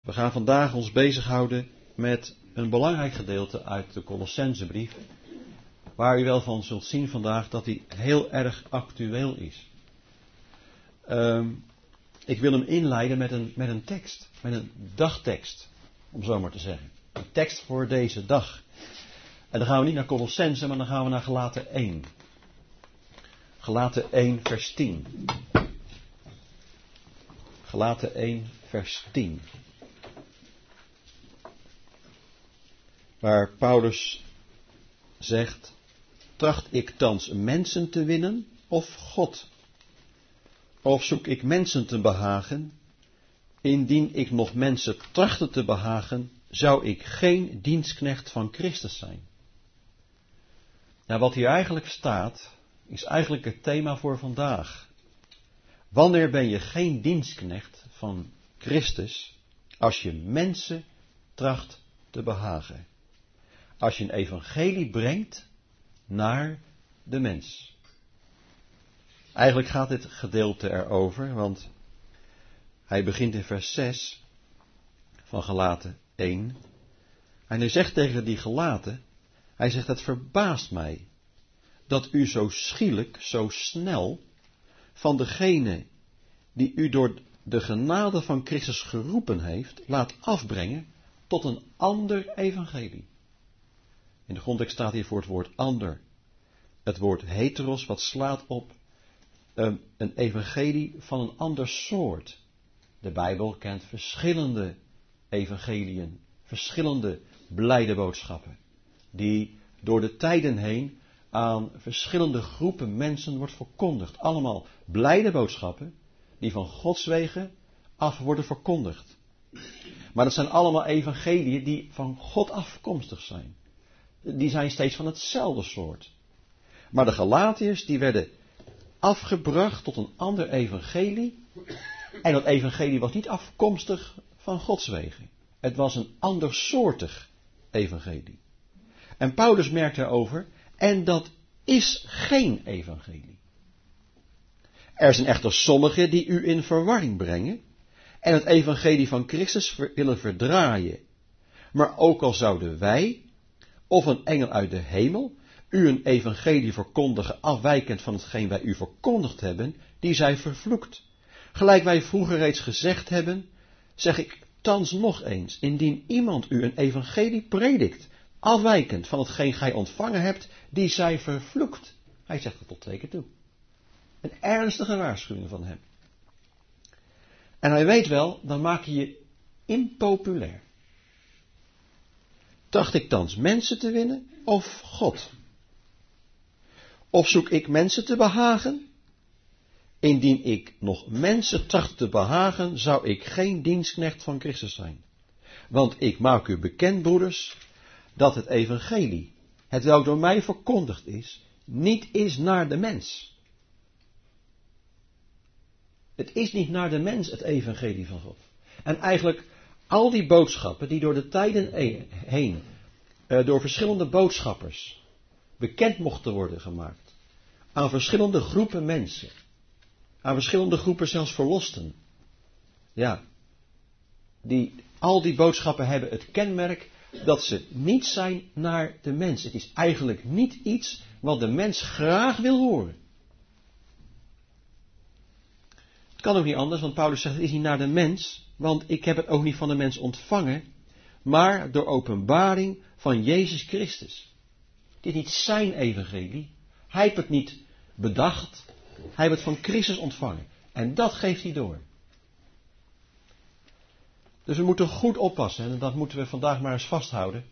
We gaan vandaag ons bezighouden met een belangrijk gedeelte uit de Colossensebrief, waar u wel van zult zien vandaag dat die heel erg actueel is. Ik wil hem inleiden met een tekst, met een dagtekst, om zo maar te zeggen. Een tekst voor deze dag. En dan gaan we niet naar Colossense, maar dan gaan we naar Galaten 1. Galaten 1 vers 10. Galaten 1 vers 10. Waar Paulus zegt: tracht ik thans mensen te winnen of God? Of zoek ik mensen te behagen? Indien ik nog mensen trachtte te behagen, zou ik geen dienstknecht van Christus zijn. Nou, wat hier eigenlijk staat, is eigenlijk het thema voor vandaag. Wanneer ben je geen dienstknecht van Christus, als je mensen tracht te behagen? Als je een evangelie brengt naar de mens. Eigenlijk gaat dit gedeelte erover, want hij begint in vers 6 van Galaten 1. En hij zegt tegen die Galaten, hij zegt: het verbaast mij dat u zo schielijk, zo snel van degene die u door de genade van Christus geroepen heeft, laat afbrengen tot een ander evangelie. In de grondtekst staat hier voor het woord ander het woord heteros, wat slaat op een evangelie van een ander soort. De Bijbel kent verschillende evangeliën, verschillende blijde boodschappen, die door de tijden heen aan verschillende groepen mensen wordt verkondigd. Allemaal blijde boodschappen die van Gods wegen af worden verkondigd. Maar dat zijn allemaal evangeliën die van God afkomstig zijn. Die zijn steeds van hetzelfde soort. Maar de Galatiërs die werden afgebracht tot een ander evangelie. En dat evangelie was niet afkomstig van Gods wegen. Het was een andersoortig evangelie. En Paulus merkt daarover: en dat is geen evangelie. Er zijn echter sommigen die u in verwarring brengen en het evangelie van Christus willen verdraaien. Maar ook al zouden wij of een engel uit de hemel u een evangelie verkondigen afwijkend van hetgeen wij u verkondigd hebben, die zij vervloekt. Gelijk wij vroeger reeds gezegd hebben, zeg ik thans nog eens: indien iemand u een evangelie predikt afwijkend van hetgeen gij ontvangen hebt, die zij vervloekt. Hij zegt het tot 2 keer toe. Een ernstige waarschuwing van hem. En hij weet wel, dan maak je je impopulair. Tracht ik thans mensen te winnen of God? Of zoek ik mensen te behagen? Indien ik nog mensen tracht te behagen, zou ik geen dienstknecht van Christus zijn. Want ik maak u bekend, broeders, dat het evangelie, hetwelk door mij verkondigd is, niet is naar de mens. Het is niet naar de mens, het evangelie van God. En eigenlijk al die boodschappen die door de tijden heen door verschillende boodschappers bekend mochten worden gemaakt aan verschillende groepen mensen, aan verschillende groepen zelfs verlosten. Ja, al die boodschappen hebben het kenmerk dat ze niet zijn naar de mens. Het is eigenlijk niet iets wat de mens graag wil horen. Het kan ook niet anders, want Paulus zegt: het is niet naar de mens, want ik heb het ook niet van de mens ontvangen, maar door openbaring van Jezus Christus. Het is niet zijn evangelie. Hij heeft het niet bedacht. Hij heeft het van Christus ontvangen. En dat geeft hij door. Dus we moeten goed oppassen, en dat moeten we vandaag maar eens vasthouden.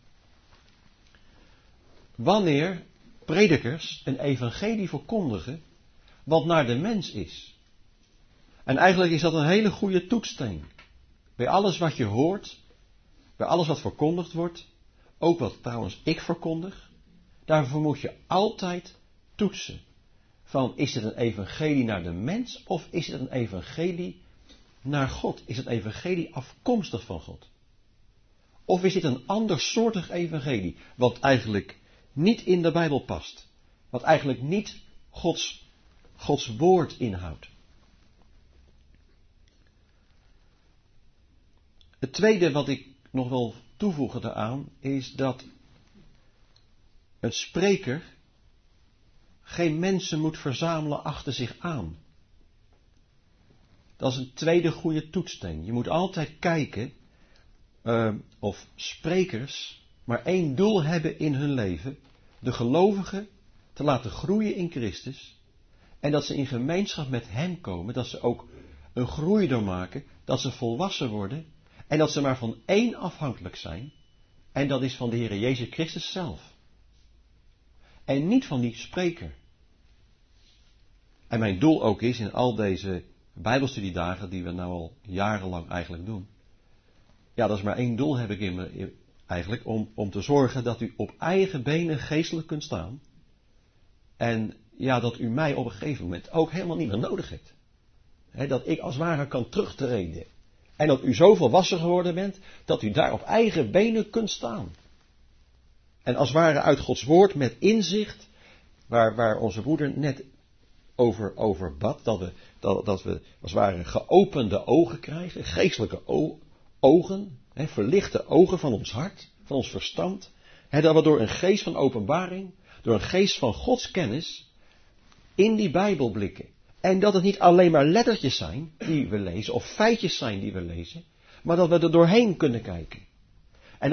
Wanneer predikers een evangelie verkondigen wat naar de mens is. En eigenlijk is dat een hele goede toetssteen. Bij alles wat je hoort, bij alles wat verkondigd wordt, ook wat trouwens ik verkondig, daarvoor moet je altijd toetsen. Van, is het een evangelie naar de mens of is het een evangelie naar God? Is het evangelie afkomstig van God? Of is dit een andersoortig evangelie, wat eigenlijk niet in de Bijbel past? Wat eigenlijk niet Gods woord inhoudt? Het tweede wat ik nog wil toevoegen daaraan is dat een spreker geen mensen moet verzamelen achter zich aan. Dat is een tweede goede toetssteen. Je moet altijd kijken of sprekers maar één doel hebben in hun leven. De gelovigen te laten groeien in Christus. En dat ze in gemeenschap met hem komen. Dat ze ook een groei doormaken. Dat ze volwassen worden. En dat ze maar van één afhankelijk zijn. En dat is van de Heer Jezus Christus zelf. En niet van die spreker. En mijn doel ook is in al deze Bijbelstudiedagen die we nou al jarenlang eigenlijk doen. Ja, dat is maar één doel heb ik eigenlijk om te zorgen dat u op eigen benen geestelijk kunt staan. En ja, dat u mij op een gegeven moment ook helemaal niet meer nodig hebt. Dat ik als het ware kan terugtreden. En dat u zo volwassen geworden bent dat u daar op eigen benen kunt staan. En als het ware uit Gods woord met inzicht, waar onze broeder net over bad, dat we als het ware geopende ogen krijgen, geestelijke ogen, verlichte ogen van ons hart, van ons verstand, dat we door een geest van openbaring, door een geest van Gods kennis, in die Bijbel blikken. En dat het niet alleen maar lettertjes zijn die we lezen, of feitjes zijn die we lezen, maar dat we er doorheen kunnen kijken. En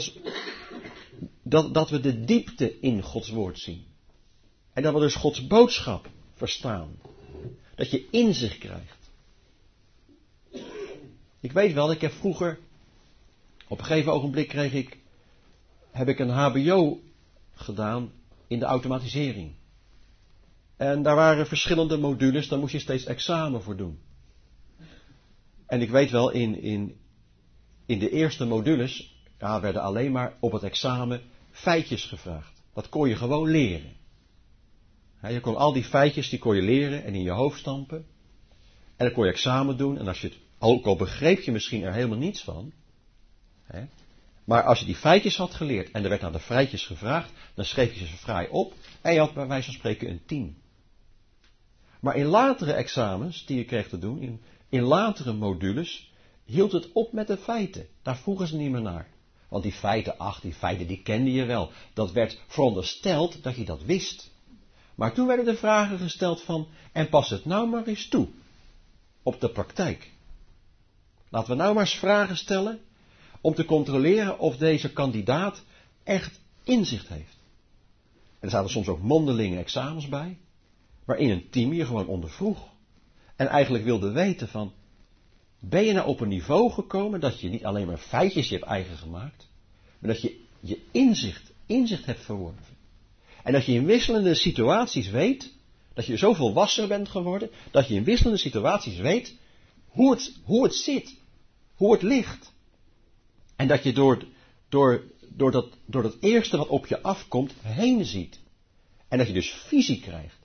dat we de diepte in Gods woord zien. En dat we dus Gods boodschap verstaan. Dat je inzicht krijgt. Ik weet wel, ik heb vroeger, op een gegeven ogenblik heb ik een HBO gedaan in de automatisering. En daar waren verschillende modules, daar moest je steeds examen voor doen. En ik weet wel, in de eerste modules werden alleen maar op het examen feitjes gevraagd. Dat kon je gewoon leren. Je kon al die feitjes, die kon je leren en in je hoofd stampen. En dan kon je examen doen. En als je het, ook al begreep je misschien er helemaal niets van. Maar als je die feitjes had geleerd en er werd naar de feitjes gevraagd, dan schreef je ze fraai op. En je had bij wijze van spreken een 10. Maar in latere examens die je kreeg te doen, in latere modules, hield het op met de feiten. Daar vroegen ze niet meer naar. Want die feiten die kende je wel. Dat werd verondersteld dat je dat wist. Maar toen werden de vragen gesteld van, en pas het nou maar eens toe. Op de praktijk. Laten we nou maar eens vragen stellen, om te controleren of deze kandidaat echt inzicht heeft. En er zaten soms ook mondelinge examens bij, waarin een team je gewoon ondervroeg. En eigenlijk wilde weten van, ben je nou op een niveau gekomen dat je niet alleen maar feitjes je hebt eigen gemaakt, maar dat je inzicht hebt verworven. En dat je in wisselende situaties weet, dat je zo volwassen bent geworden, dat je in wisselende situaties weet hoe het zit, hoe het ligt. En dat je door dat eerste wat op je afkomt heen ziet. En dat je dus visie krijgt.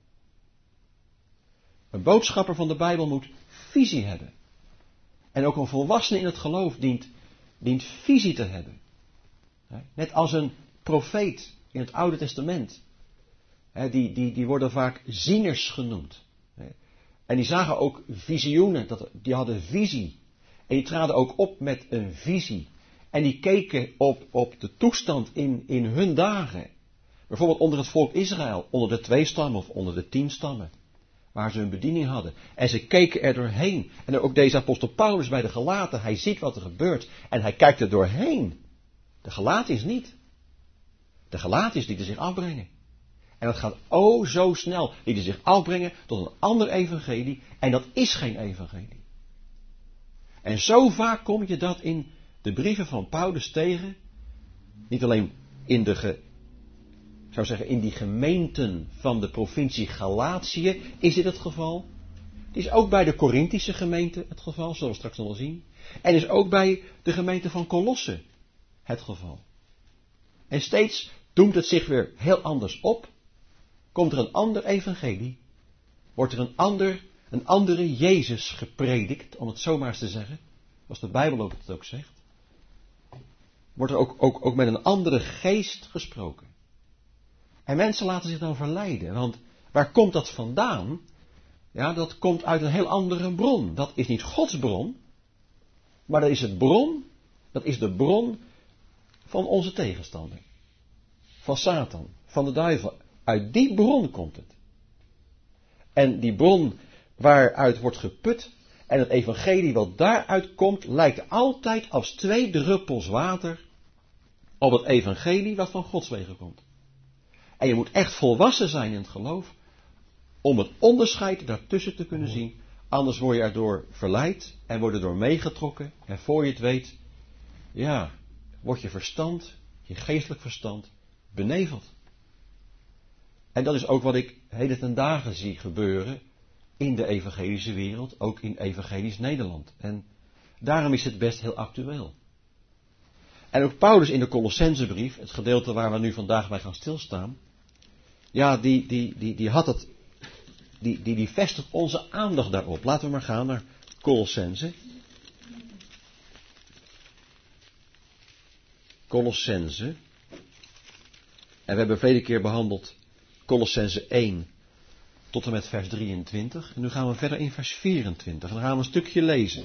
Een boodschapper van de Bijbel moet visie hebben. En ook een volwassene in het geloof dient visie te hebben. Net als een profeet in het Oude Testament. Die worden vaak zieners genoemd. En die zagen ook visioenen, die hadden visie. En die traden ook op met een visie. En die keken op de toestand in hun dagen. Bijvoorbeeld onder het volk Israël, onder de 2 stammen of onder de 10 stammen. Waar ze hun bediening hadden. En ze keken er doorheen. En ook deze apostel Paulus bij de Galaten, hij ziet wat er gebeurt. En hij kijkt er doorheen. De Galatiërs niet. De Galatiërs lieten zich afbrengen. En dat gaat zo snel. Lieten zich afbrengen tot een ander evangelie. En dat is geen evangelie. En zo vaak kom je dat in de brieven van Paulus tegen. Niet alleen in die gemeenten van de provincie Galatië is dit het geval. Het is ook bij de Korinthische gemeente het geval, zullen we straks nog wel zien. En is ook bij de gemeente van Colosse het geval. En steeds doemt het zich weer heel anders op. Komt er een ander evangelie. Wordt er een andere Jezus gepredikt, om het zo maar eens te zeggen. Zoals de Bijbel het ook zegt. Wordt er ook met een andere geest gesproken. En mensen laten zich dan verleiden. Want waar komt dat vandaan? Ja, dat komt uit een heel andere bron. Dat is niet Gods bron. Maar dat is de bron van onze tegenstander. Van Satan, van de duivel. Uit die bron komt het. En die bron waaruit wordt geput en het evangelie wat daaruit komt, lijkt altijd als 2 druppels water op het evangelie wat van Gods wegen komt. En je moet echt volwassen zijn in het geloof om het onderscheid daartussen te kunnen zien. Anders word je erdoor verleid en word je erdoor meegetrokken. En voor je het weet, ja, wordt je verstand, je geestelijk verstand, beneveld. En dat is ook wat ik heden ten dagen zie gebeuren in de evangelische wereld, ook in evangelisch Nederland. En daarom is het best heel actueel. En ook Paulus in de Colossensebrief, het gedeelte waar we nu vandaag bij gaan stilstaan, ja, die vestigt onze aandacht daarop. Laten we maar gaan naar Colossense. Colossense. En we hebben vele keer behandeld Colossense 1 tot en met vers 23. En nu gaan we verder in vers 24. En dan gaan we een stukje lezen.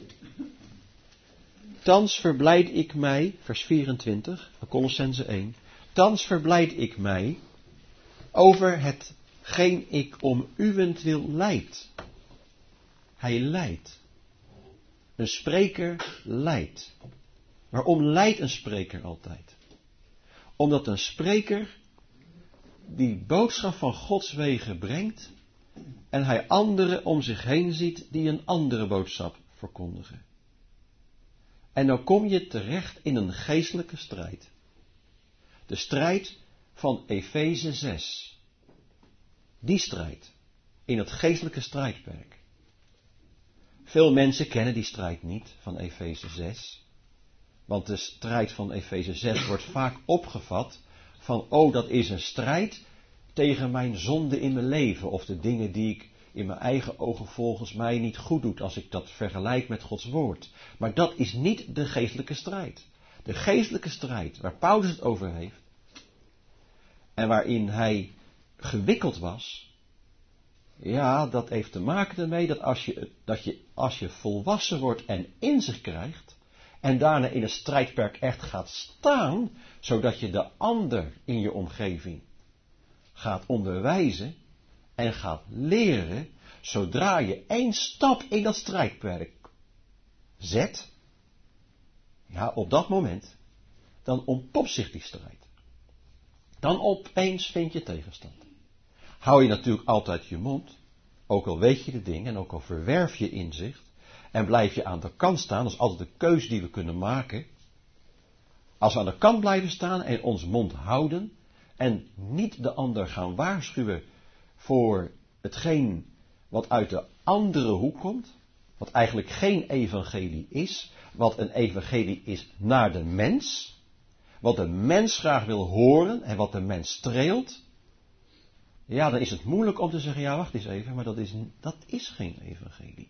Thans verblijd ik mij, vers 24 van Colossense 1. Thans verblijd ik mij over hetgeen ik om uwentwil lijd. Hij lijdt. Een spreker lijdt. Waarom lijdt een spreker altijd? Omdat een spreker die boodschap van Gods wegen brengt en hij anderen om zich heen ziet die een andere boodschap verkondigen. En dan kom je terecht in een geestelijke strijd. De strijd van Efeze 6. Die strijd. In het geestelijke strijdperk. Veel mensen kennen die strijd niet van Efeze 6. Want de strijd van Efeze 6 wordt vaak opgevat van, oh, dat is een strijd tegen mijn zonde in mijn leven. Of de dingen die ik in mijn eigen ogen volgens mij niet goed doe, als ik dat vergelijk met Gods woord. Maar dat is niet de geestelijke strijd. De geestelijke strijd waar Paulus het over heeft en waarin hij gewikkeld was, ja, dat heeft te maken ermee dat als je volwassen wordt en inzicht krijgt en daarna in het strijdperk echt gaat staan, zodat je de ander in je omgeving gaat onderwijzen en gaat leren, zodra je 1 stap in dat strijdperk zet, ja, op dat moment, dan ontpopt zich die strijd. Dan opeens vind je tegenstand. Hou je natuurlijk altijd je mond, ook al weet je de dingen en ook al verwerf je inzicht, en blijf je aan de kant staan, dat is altijd de keuze die we kunnen maken. Als we aan de kant blijven staan en ons mond houden en niet de ander gaan waarschuwen voor hetgeen wat uit de andere hoek komt, wat eigenlijk geen evangelie is, wat een evangelie is naar de mens, wat de mens graag wil horen en wat de mens streelt, ja, dan is het moeilijk om te zeggen, ja, wacht eens even, maar dat is geen evangelie.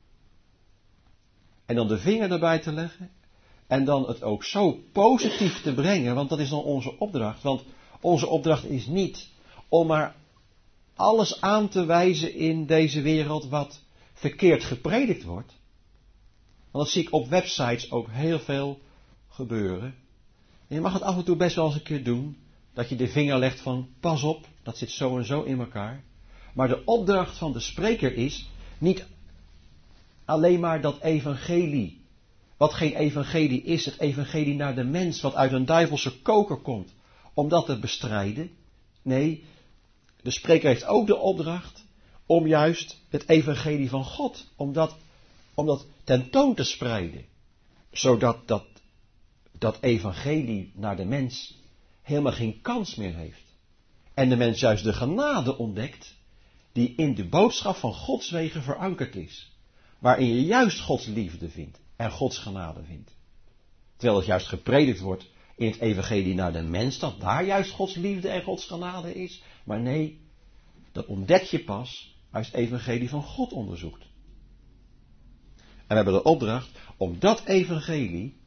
En dan de vinger erbij te leggen en dan het ook zo positief te brengen, want dat is dan onze opdracht. Want onze opdracht is niet om maar alles aan te wijzen in deze wereld wat verkeerd gepredikt wordt. Want dat zie ik op websites ook heel veel gebeuren. En je mag het af en toe best wel eens een keer doen, dat je de vinger legt van, pas op, dat zit zo en zo in elkaar. Maar de opdracht van de spreker is niet alleen maar dat evangelie, wat geen evangelie is, het evangelie naar de mens, wat uit een duivelse koker komt, om dat te bestrijden. Nee, de spreker heeft ook de opdracht om juist het evangelie van God, om dat tentoon te spreiden. Zodat dat evangelie naar de mens helemaal geen kans meer heeft. En de mens juist de genade ontdekt, die in de boodschap van Gods wegen verankerd is. Waarin je juist Gods liefde vindt en Gods genade vindt. Terwijl het juist gepredikt wordt in het evangelie naar de mens, dat daar juist Gods liefde en Gods genade is. Maar nee, dat ontdek je pas als het evangelie van God onderzoekt. En we hebben de opdracht om dat evangelie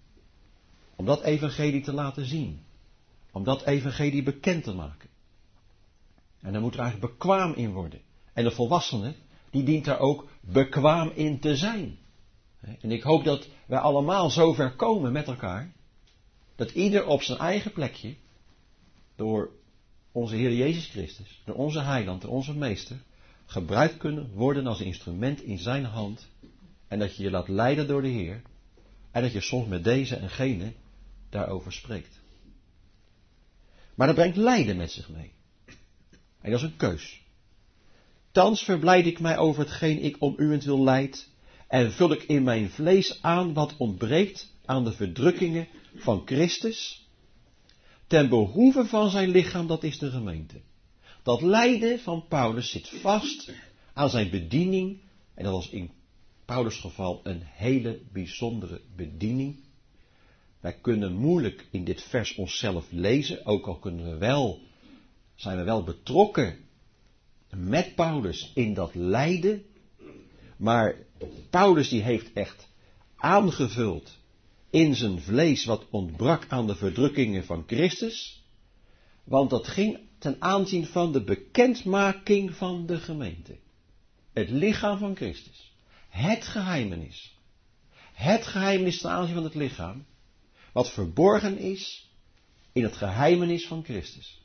te laten zien. Om dat evangelie bekend te maken. En daar moet er eigenlijk bekwaam in worden. En de volwassene, die dient daar ook bekwaam in te zijn. En ik hoop dat wij allemaal zo ver komen met elkaar, dat ieder op zijn eigen plekje, door onze Heer Jezus Christus, door onze Heiland, door onze Meester, gebruikt kunnen worden als instrument in zijn hand. En dat je je laat leiden door de Heer. En dat je soms met deze en gene daarover spreekt. Maar dat brengt lijden met zich mee. En dat is een keus. Thans verblijd ik mij over hetgeen ik om uwentwil lijd. En vul ik in mijn vlees aan wat ontbreekt aan de verdrukkingen van Christus. Ten behoeve van zijn lichaam, dat is de gemeente. Dat lijden van Paulus zit vast aan zijn bediening. En dat was in Paulus' geval een hele bijzondere bediening. Wij kunnen moeilijk in dit vers onszelf lezen, ook al zijn we wel betrokken met Paulus in dat lijden. Maar Paulus die heeft echt aangevuld in zijn vlees wat ontbrak aan de verdrukkingen van Christus. Want dat ging ten aanzien van de bekendmaking van de gemeente. Het lichaam van Christus. Het geheimenis. Het geheimenis ten aanzien van het lichaam. Wat verborgen is in het geheimenis van Christus.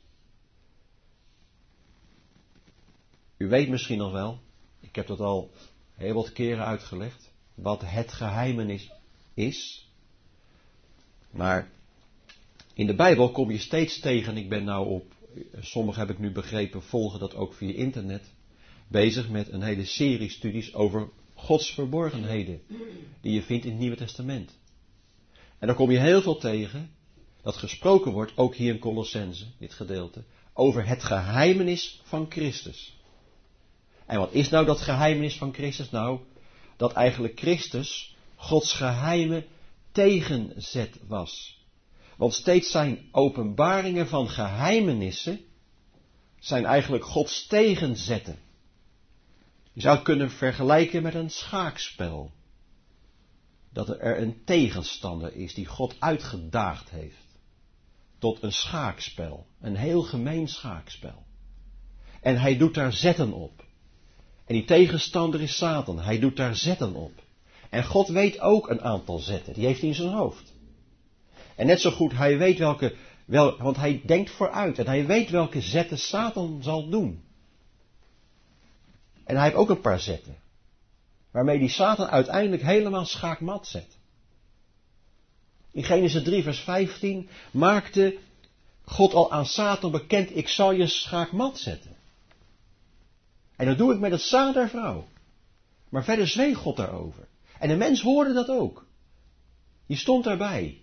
U weet misschien nog wel, ik heb dat al heel wat keren uitgelegd, wat het geheimenis is. Maar in de Bijbel kom je steeds tegen, ik ben nou sommigen heb ik nu begrepen, volgen dat ook via internet, bezig met een hele serie studies over Gods verborgenheden, die je vindt in het Nieuwe Testament. En daar kom je heel veel tegen, dat gesproken wordt, ook hier in Colossense, dit gedeelte, over het geheimenis van Christus. En wat is nou dat geheimenis van Christus? Nou, dat eigenlijk Christus Gods geheime tegenzet was. Want steeds zijn openbaringen van geheimenissen zijn eigenlijk Gods tegenzetten. Je zou het kunnen vergelijken met een schaakspel. Dat er een tegenstander is die God uitgedaagd heeft. Tot een schaakspel. Een heel gemeen schaakspel. En hij doet daar zetten op. En die tegenstander is Satan. Hij doet daar zetten op. En God weet ook een aantal zetten. Die heeft hij in zijn hoofd. En net zo goed, hij weet want hij denkt vooruit. En hij weet welke zetten Satan zal doen. En hij heeft ook een paar zetten. Waarmee die Satan uiteindelijk helemaal schaakmat zet. In Genesis 3 vers 15 maakte God al aan Satan bekend, ik zal je schaakmat zetten. En dat doe ik met het zaad der vrouw. Maar verder zweeg God daarover. En de mens hoorde dat ook. Die stond daarbij.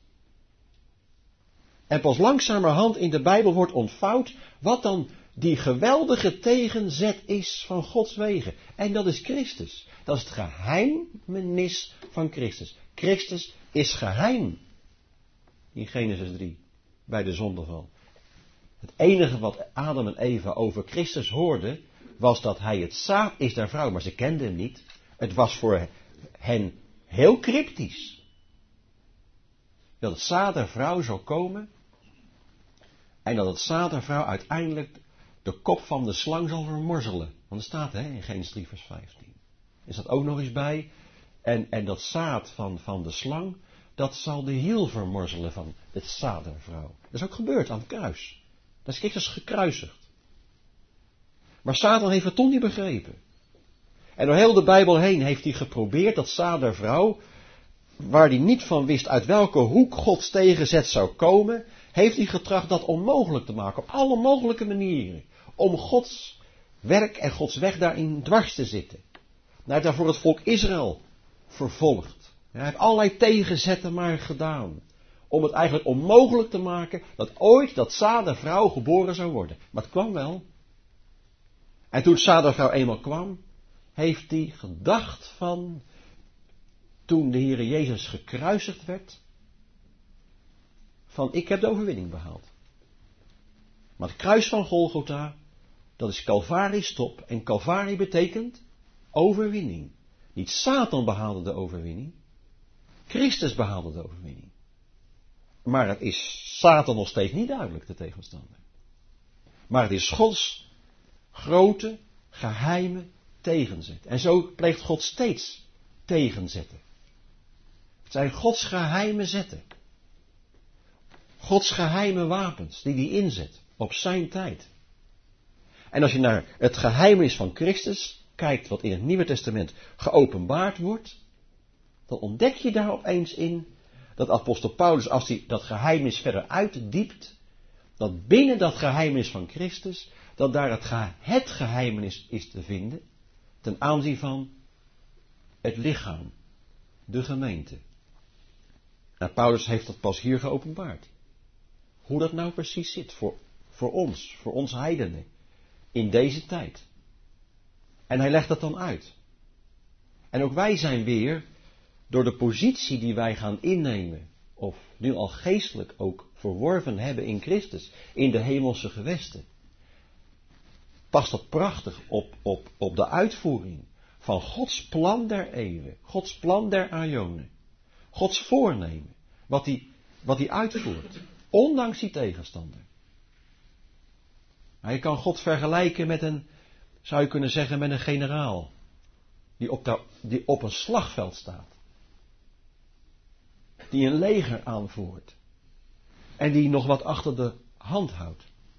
En pas langzamerhand in de Bijbel wordt ontvouwd wat dan die geweldige tegenzet is van Gods wegen. En dat is Christus. Dat is het geheimenis van Christus. Christus is geheim. In Genesis 3. Bij de zondeval. Het enige wat Adam en Eva over Christus hoorden, was dat hij het zaad is der vrouw. Maar ze kenden hem niet. Het was voor hen heel cryptisch. Dat het zaad der vrouw zou komen. En dat het zaad der vrouw uiteindelijk de kop van de slang zal vermorzelen. Want er staat in Genesis 3 vers 15. Is dat ook nog eens bij. En dat zaad van de slang, dat zal de hiel vermorzelen van het zaad der vrouw. Dat is ook gebeurd aan het kruis. Dat is Christus gekruisigd. Maar Satan heeft het toch niet begrepen. En door heel de Bijbel heen heeft hij geprobeerd dat zaad der vrouw, waar hij niet van wist uit welke hoek Gods tegenzet zou komen, heeft hij getracht dat onmogelijk te maken. Op alle mogelijke manieren. Om Gods werk en Gods weg daarin dwars te zitten. Hij heeft daarvoor het volk Israël vervolgd. Hij heeft allerlei tegenzetten maar gedaan. Om het eigenlijk onmogelijk te maken dat ooit dat zaad der vrouw geboren zou worden. Maar het kwam wel. En toen het zaad der vrouw eenmaal kwam, heeft hij gedacht van, toen de Heere Jezus gekruisigd werd, van ik heb de overwinning behaald. Maar het kruis van Golgotha, dat is Calvari's top. En Calvari betekent overwinning. Niet Satan behaalde de overwinning. Christus behaalde de overwinning. Maar het is Satan nog steeds niet duidelijk, de tegenstander. Maar het is Gods grote, geheime tegenzet. En zo pleegt God steeds tegenzetten. Het zijn Gods geheime zetten. Gods geheime wapens die hij inzet op zijn tijd. En als je naar het geheimenis van Christus kijkt wat in het Nieuwe Testament geopenbaard wordt, dan ontdek je daar opeens in dat apostel Paulus, als hij dat geheimenis verder uitdiept, dat binnen dat geheimenis van Christus, dat daar het geheimenis is te vinden ten aanzien van het lichaam, de gemeente. Nou, Paulus heeft dat pas hier geopenbaard. Hoe dat nou precies zit voor ons heidenen, in deze tijd. En hij legt dat dan uit. En ook wij zijn weer, door de positie die wij gaan innemen, of nu al geestelijk ook verworven hebben in Christus, in de hemelse gewesten, past dat prachtig op de uitvoering van Gods plan der eeuwen, Gods plan der aionen, Gods voornemen, wat hij uitvoert, ondanks die tegenstander. Maar je kan God vergelijken met zou je kunnen zeggen, met een generaal, die op een slagveld staat. Die een leger aanvoert. En die nog wat achter de hand houdt.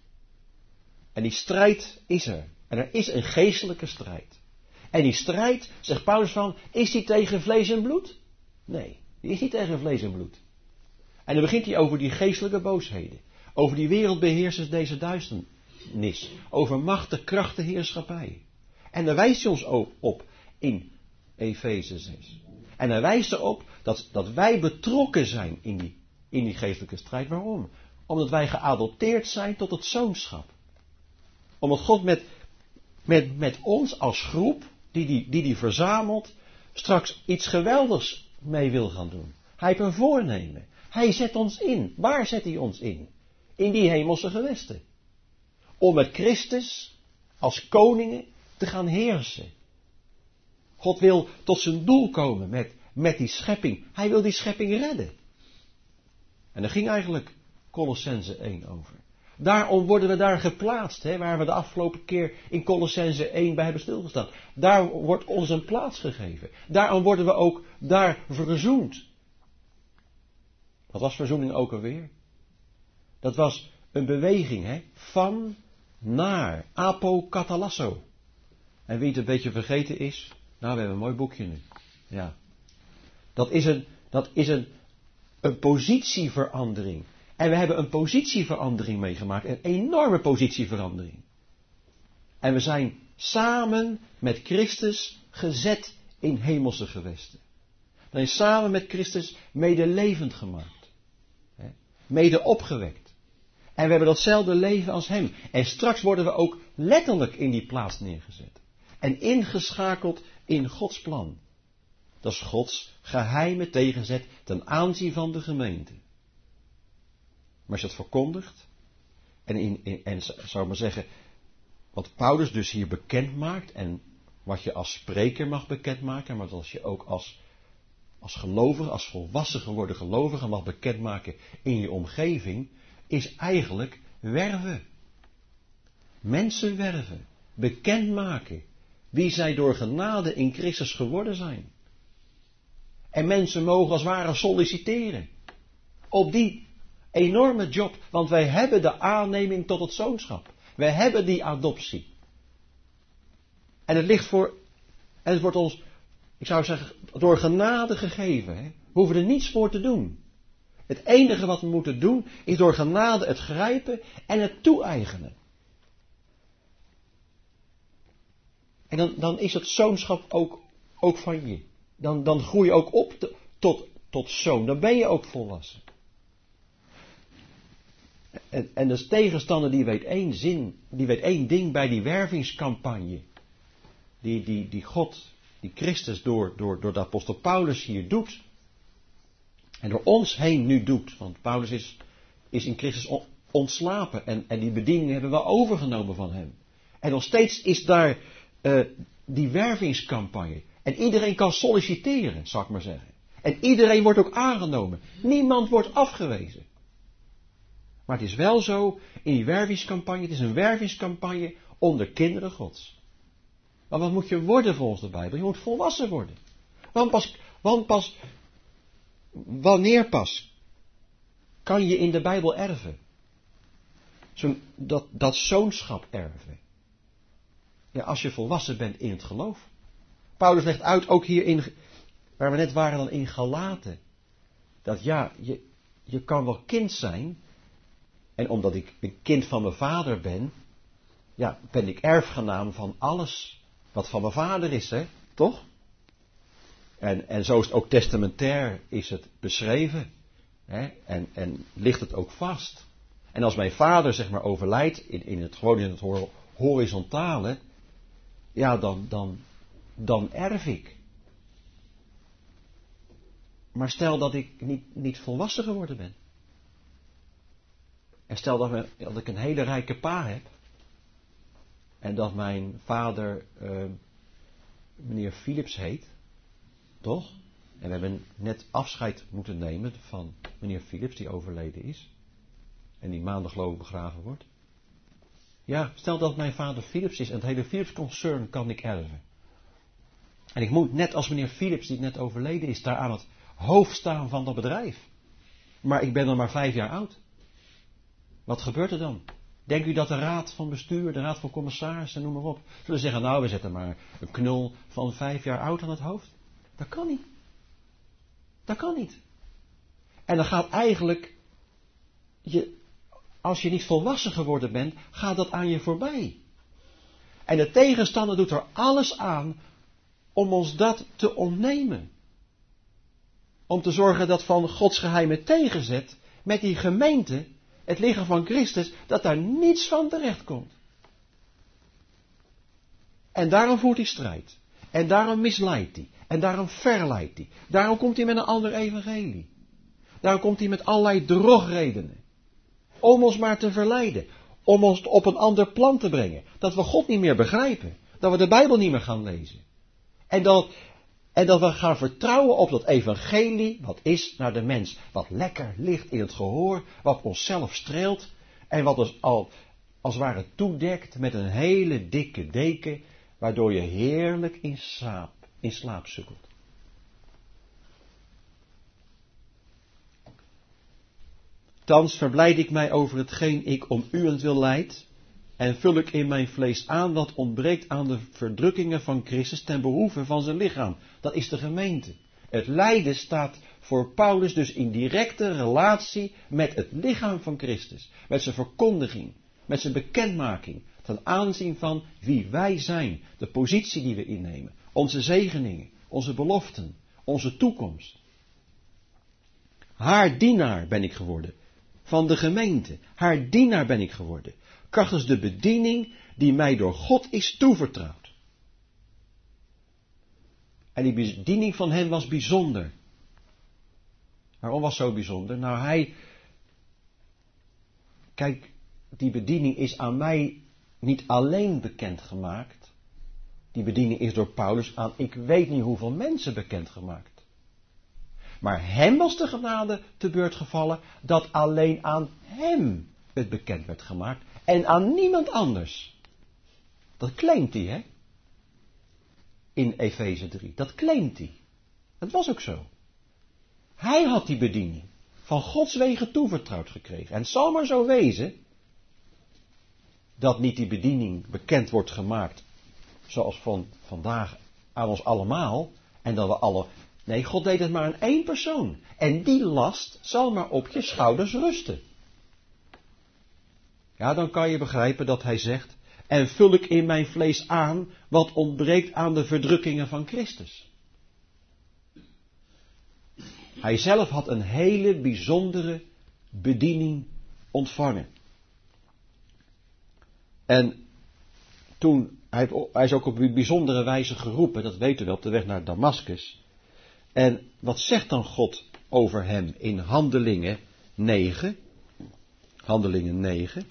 En die strijd is er. En er is een geestelijke strijd. En die strijd, zegt Paulus van, is die tegen vlees en bloed? Nee, die is niet tegen vlees en bloed. En dan begint hij over die geestelijke boosheden. Over die wereldbeheersers deze duisternis. Over machten, krachten, heerschappij. En daar wijst hij ons ook op in Efeze 6. En hij wijst erop dat wij betrokken zijn in die geestelijke strijd. Waarom? Omdat wij geadopteerd zijn tot het zoonschap. Omdat God met ons als groep, die verzamelt, straks iets geweldigs mee wil gaan doen. Hij heeft een voornemen. Hij zet ons in. Waar zet hij ons in? In die hemelse gewesten. Om met Christus als koningen te gaan heersen. God wil tot zijn doel komen met die schepping. Hij wil die schepping redden. En daar ging eigenlijk Colossense 1 over. Daarom worden we daar geplaatst, waar we de afgelopen keer in Colossense 1 bij hebben stilgestaan. Daar wordt ons een plaats gegeven. Daarom worden we ook daar verzoend. Wat was verzoening ook alweer? Dat was een beweging, van naar, apokatalasso. En wie het een beetje vergeten is, nou, we hebben een mooi boekje nu. Ja. Dat is een positieverandering. En we hebben een positieverandering meegemaakt. Een enorme positieverandering. En we zijn samen met Christus gezet in hemelse gewesten. We zijn samen met Christus mede levend gemaakt. Mede opgewekt. En we hebben datzelfde leven als hem. En straks worden we ook letterlijk in die plaats neergezet. En ingeschakeld in Gods plan. Dat is Gods geheime tegenzet ten aanzien van de gemeente. Maar als je dat verkondigt, en zou ik maar zeggen, wat Paulus dus hier bekend maakt, en wat je als spreker mag bekendmaken, maar dat je ook als gelovige, als volwassen geworden gelovige mag bekendmaken in je omgeving, is eigenlijk werven. Mensen werven, bekendmaken wie zij door genade in Christus geworden zijn. En mensen mogen als het ware solliciteren op die enorme job, want wij hebben de aanneming tot het zoonschap. Wij hebben die adoptie. En het wordt ons, ik zou zeggen, door genade gegeven. We hoeven er niets voor te doen. Het enige wat we moeten doen, is door genade het grijpen en het toe-eigenen. En dan is het zoonschap ook van je. Dan groei je ook op tot zoon. Dan ben je ook volwassen. En de tegenstander die weet één ding bij die wervingscampagne. Die God, die Christus door de apostel Paulus hier doet. En door ons heen nu doet. Want Paulus is in Christus ontslapen. En die bediening hebben we overgenomen van hem. En nog steeds is daar die wervingscampagne. En iedereen kan solliciteren, zou ik maar zeggen. En iedereen wordt ook aangenomen. Niemand wordt afgewezen. Maar het is wel zo, in die wervingscampagne, het is een wervingscampagne onder kinderen Gods. Maar wat moet je worden volgens de Bijbel? Je moet volwassen worden. Want pas wanneer pas kan je in de Bijbel erven? Dat zoonschap erven. Ja, als je volwassen bent in het geloof. Paulus legt uit, ook hier waar we net waren dan in Galaten. Dat ja, je kan wel kind zijn. En omdat ik een kind van mijn vader ben. Ja, ben ik erfgenaam van alles wat van mijn vader is, hè? Toch? En zo is het ook testamentair is het beschreven. Hè? En ligt het ook vast. En als mijn vader zeg maar overlijdt in het horizontale. Ja, dan erf ik. Maar stel dat ik niet volwassen geworden ben. En stel dat ik een hele rijke pa heb. En dat mijn vader meneer Philips heet. Toch? En we hebben net afscheid moeten nemen van meneer Philips die overleden is. En die maandag geloof ik begraven wordt. Ja, stel dat mijn vader Philips is en het hele Philips concern kan ik erven. En ik moet net als meneer Philips die net overleden is daar aan het hoofd staan van dat bedrijf. Maar ik ben dan maar 5 jaar oud. Wat gebeurt er dan? Denkt u dat de raad van bestuur, de raad van commissarissen, noem maar op, zullen zeggen, nou we zetten maar een knul van 5 jaar oud aan het hoofd? Dat kan niet. Dat kan niet. En dan gaat eigenlijk, als je niet volwassen geworden bent, gaat dat aan je voorbij. En de tegenstander doet er alles aan om ons dat te ontnemen. Om te zorgen dat van Gods geheime tegenzet met die gemeente, het lichaam van Christus, dat daar niets van terecht komt. En daarom voert hij strijd. En daarom misleidt hij. En daarom verleidt hij. Daarom komt hij met een ander evangelie. Daarom komt hij met allerlei drogredenen. Om ons maar te verleiden. Om ons op een ander plan te brengen. Dat we God niet meer begrijpen. Dat we de Bijbel niet meer gaan lezen. En dat we gaan vertrouwen op dat evangelie. Wat is naar de mens. Wat lekker ligt in het gehoor. Wat onszelf streelt. En wat ons als het ware toedekt met een hele dikke deken. Waardoor je heerlijk in slaap sukkelt. Thans verblijd ik mij over hetgeen ik om uwentwil lijd, en vul ik in mijn vlees aan wat ontbreekt aan de verdrukkingen van Christus ten behoeve van zijn lichaam. Dat is de gemeente. Het lijden staat voor Paulus dus in directe relatie met het lichaam van Christus. Met zijn verkondiging, met zijn bekendmaking, ten aanzien van wie wij zijn, de positie die we innemen, onze zegeningen, onze beloften, onze toekomst. Haar dienaar ben ik geworden. Van de gemeente. Haar dienaar ben ik geworden. Krachtens de bediening die mij door God is toevertrouwd. En die bediening van hem was bijzonder. Waarom was zo bijzonder? Nou, kijk, die bediening is aan mij niet alleen bekendgemaakt. Die bediening is door Paulus aan ik weet niet hoeveel mensen bekendgemaakt. Maar hem was de genade te beurt gevallen dat alleen aan hem het bekend werd gemaakt en aan niemand anders. Dat claimt hij, hè? In Efeze 3. Dat claimt hij. Dat was ook zo. Hij had die bediening van Gods wegen toevertrouwd gekregen. En het zal maar zo wezen dat niet die bediening bekend wordt gemaakt zoals van vandaag aan ons allemaal en dat we alle... Nee, God deed het maar aan één persoon. En die last zal maar op je schouders rusten. Ja, dan kan je begrijpen dat hij zegt, en vul ik in mijn vlees aan wat ontbreekt aan de verdrukkingen van Christus. Hij zelf had een hele bijzondere bediening ontvangen. En toen, hij is ook op een bijzondere wijze geroepen, dat weten we op de weg naar Damaskus. En wat zegt dan God over hem in Handelingen 9? Handelingen 9.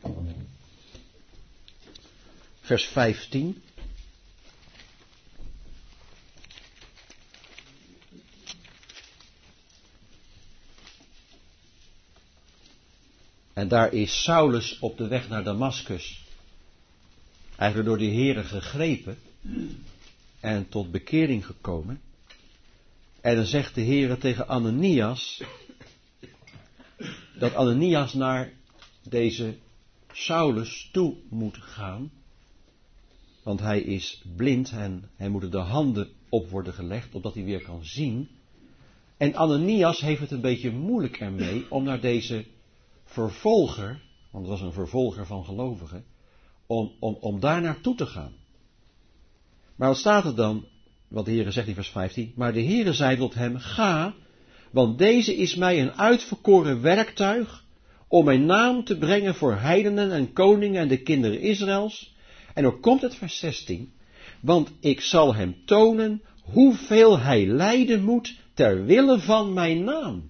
Vers 15. En daar is Saulus op de weg naar Damaskus eigenlijk door de Here gegrepen en tot bekering gekomen. En dan zegt de Heere tegen Ananias, dat Ananias naar deze Saulus toe moet gaan. Want hij is blind en hij moet er de handen op worden gelegd, opdat hij weer kan zien. En Ananias heeft het een beetje moeilijk ermee om naar deze vervolger, want het was een vervolger van gelovigen, om daar naartoe te gaan. Maar wat staat er dan, wat de Heere zegt in vers 15, maar de Heere zei tot hem, ga, want deze is mij een uitverkoren werktuig, om mijn naam te brengen voor heidenen en koningen en de kinderen Israëls. En dan komt het vers 16, want ik zal hem tonen hoeveel hij lijden moet ter wille van mijn naam.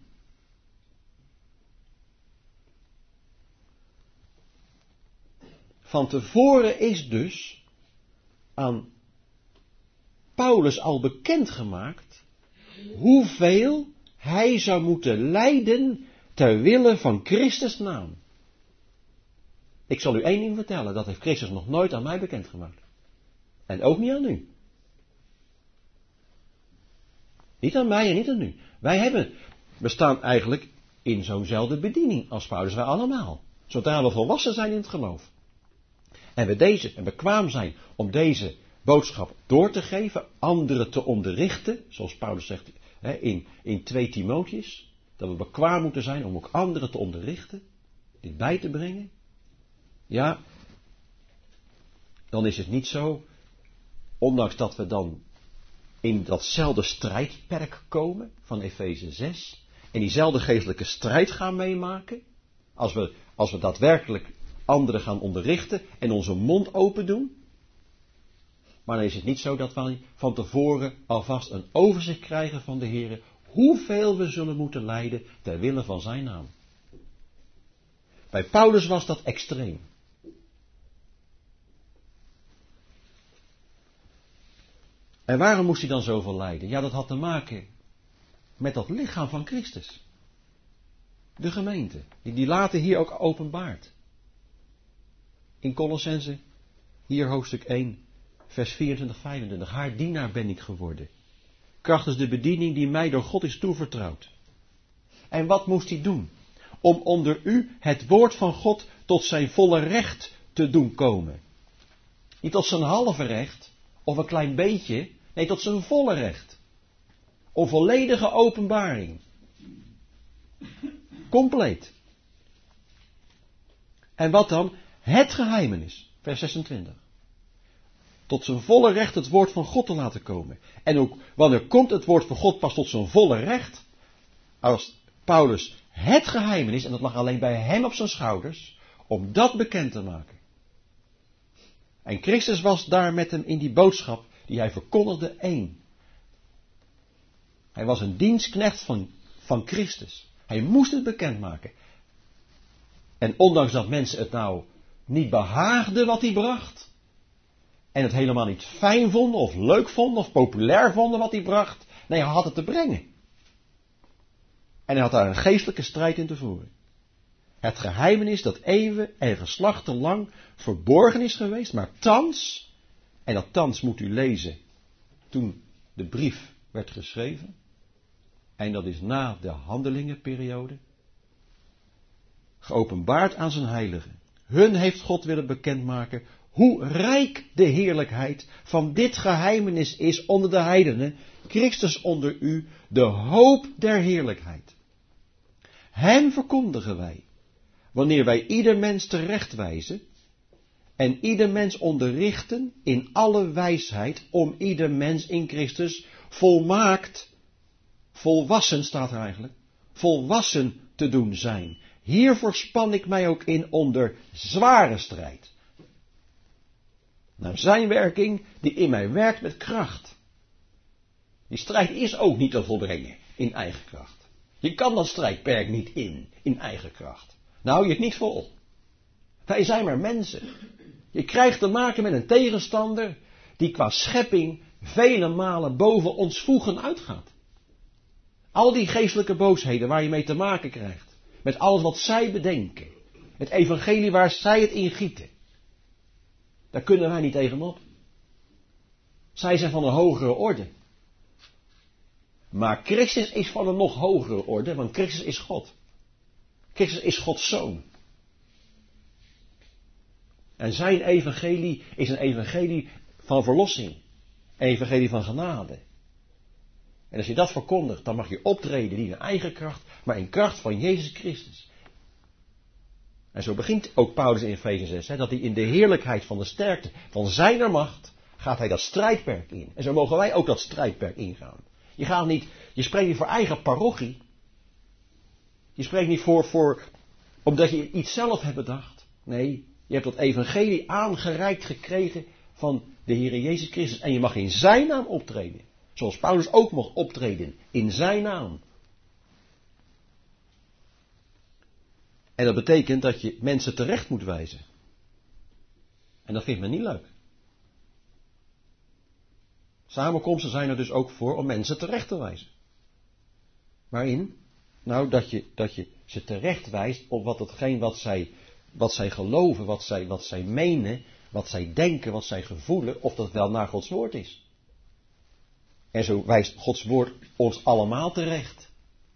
Van tevoren is dus aan Paulus al bekendgemaakt hoeveel hij zou moeten lijden ter wille van Christus' naam. Ik zal u één ding vertellen, dat heeft Christus nog nooit aan mij bekendgemaakt. En ook niet aan u. Niet aan mij en niet aan u. We staan eigenlijk in zo'nzelfde bediening als Paulus, wij allemaal. Zodra we volwassen zijn in het geloof. En we bekwaam zijn om deze boodschap door te geven, anderen te onderrichten, zoals Paulus zegt in 2 Timotheus, dat we bekwaam moeten zijn om ook anderen te onderrichten, dit bij te brengen. Ja, dan is het niet zo, ondanks dat we dan in datzelfde strijdperk komen van Efeze 6, en diezelfde geestelijke strijd gaan meemaken, als we daadwerkelijk anderen gaan onderrichten en onze mond open doen. Maar dan is het niet zo dat we van tevoren alvast een overzicht krijgen van de Heer, hoeveel we zullen moeten lijden ter wille van zijn naam. Bij Paulus was dat extreem. En waarom moest hij dan zoveel lijden? Ja, dat had te maken met dat lichaam van Christus. De gemeente, die later hier ook openbaart. In Kolossenzen, hier hoofdstuk 1, vers 24, 25. Haar dienaar ben ik geworden. Krachtens de bediening die mij door God is toevertrouwd. En wat moest hij doen? Om onder u het woord van God tot zijn volle recht te doen komen. Niet tot zijn halve recht, of een klein beetje, nee, tot zijn volle recht. Om volledige openbaring. Compleet. En wat dan? Het geheimenis, vers 26. Tot zijn volle recht het woord van God te laten komen. En ook wanneer komt het woord van God pas tot zijn volle recht? Als Paulus het geheimenis, en dat lag alleen bij hem op zijn schouders, om dat bekend te maken. En Christus was daar met hem in die boodschap die hij verkondigde één. Hij was een dienstknecht van Christus. Hij moest het bekendmaken. En ondanks dat mensen het nou niet behaagden wat hij bracht, en het helemaal niet fijn vonden of leuk vonden of populair vonden wat hij bracht, nee, hij had het te brengen. En hij had daar een geestelijke strijd in te voeren. Het geheimenis dat eeuwen en geslachten lang verborgen is geweest, maar thans, en dat thans moet u lezen toen de brief werd geschreven, en dat is na de handelingenperiode, geopenbaard aan zijn heiligen. Hun heeft God willen bekendmaken hoe rijk de heerlijkheid van dit geheimenis is onder de heidenen, Christus onder u, de hoop der heerlijkheid. Hem verkondigen wij, wanneer wij ieder mens terechtwijzen en ieder mens onderrichten in alle wijsheid, om ieder mens in Christus volmaakt, volwassen staat er eigenlijk, volwassen te doen zijn. Hiervoor span ik mij ook in onder zware strijd. Naar zijn werking die in mij werkt met kracht. Die strijd is ook niet te volbrengen in eigen kracht. Je kan dat strijdperk niet in eigen kracht. Nou, hou je het niet vol. Wij zijn maar mensen. Je krijgt te maken met een tegenstander die qua schepping vele malen boven ons voegen uitgaat. Al die geestelijke boosheden waar je mee te maken krijgt. Met alles wat zij bedenken. Het evangelie waar zij het in gieten. Daar kunnen wij niet tegenop. Zij zijn van een hogere orde. Maar Christus is van een nog hogere orde, want Christus is God. Christus is Gods Zoon. En zijn evangelie is een evangelie van verlossing. Een evangelie van genade. En als je dat verkondigt, dan mag je optreden niet in eigen kracht, maar in kracht van Jezus Christus. En zo begint ook Paulus in Efeze 6, dat hij in de heerlijkheid van de sterkte van zijn macht, gaat hij dat strijdperk in. En zo mogen wij ook dat strijdperk ingaan. Je spreekt niet voor eigen parochie. Je spreekt niet voor omdat je iets zelf hebt bedacht. Nee, je hebt dat evangelie aangereikt gekregen van de Heer Jezus Christus. En je mag in zijn naam optreden. Zoals Paulus ook mocht optreden. In zijn naam. En dat betekent dat je mensen terecht moet wijzen. En dat vindt men niet leuk. Samenkomsten zijn er dus ook voor om mensen terecht te wijzen. Waarin? Nou, dat je ze terecht wijst op wat zij geloven, wat zij menen, wat zij denken, wat zij gevoelen, of dat wel naar Gods woord is. En zo wijst Gods woord ons allemaal terecht.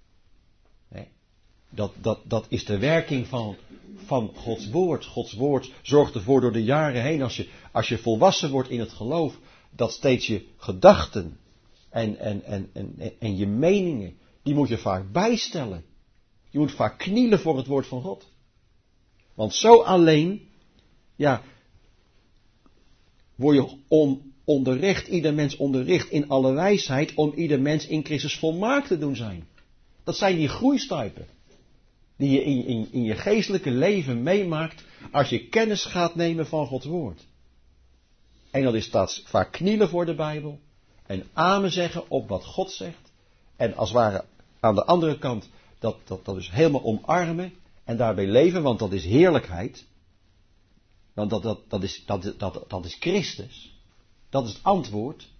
Dat is de werking van Gods woord. Gods woord zorgt ervoor door de jaren heen, als je volwassen wordt in het geloof, dat steeds je gedachten en je meningen, die moet je vaak bijstellen. Je moet vaak knielen voor het woord van God. Want zo alleen, word je onderricht, ieder mens onderricht in alle wijsheid, om ieder mens in Christus volmaakt te doen zijn. Dat zijn die groeistuipen, die je in je geestelijke leven meemaakt, als je kennis gaat nemen van Gods woord. En dat is vaak knielen voor de Bijbel, en amen zeggen op wat God zegt, en als het ware aan de andere kant, dat dus helemaal omarmen, en daarbij leven, want dat is heerlijkheid. Want dat is Christus. Dat is het antwoord.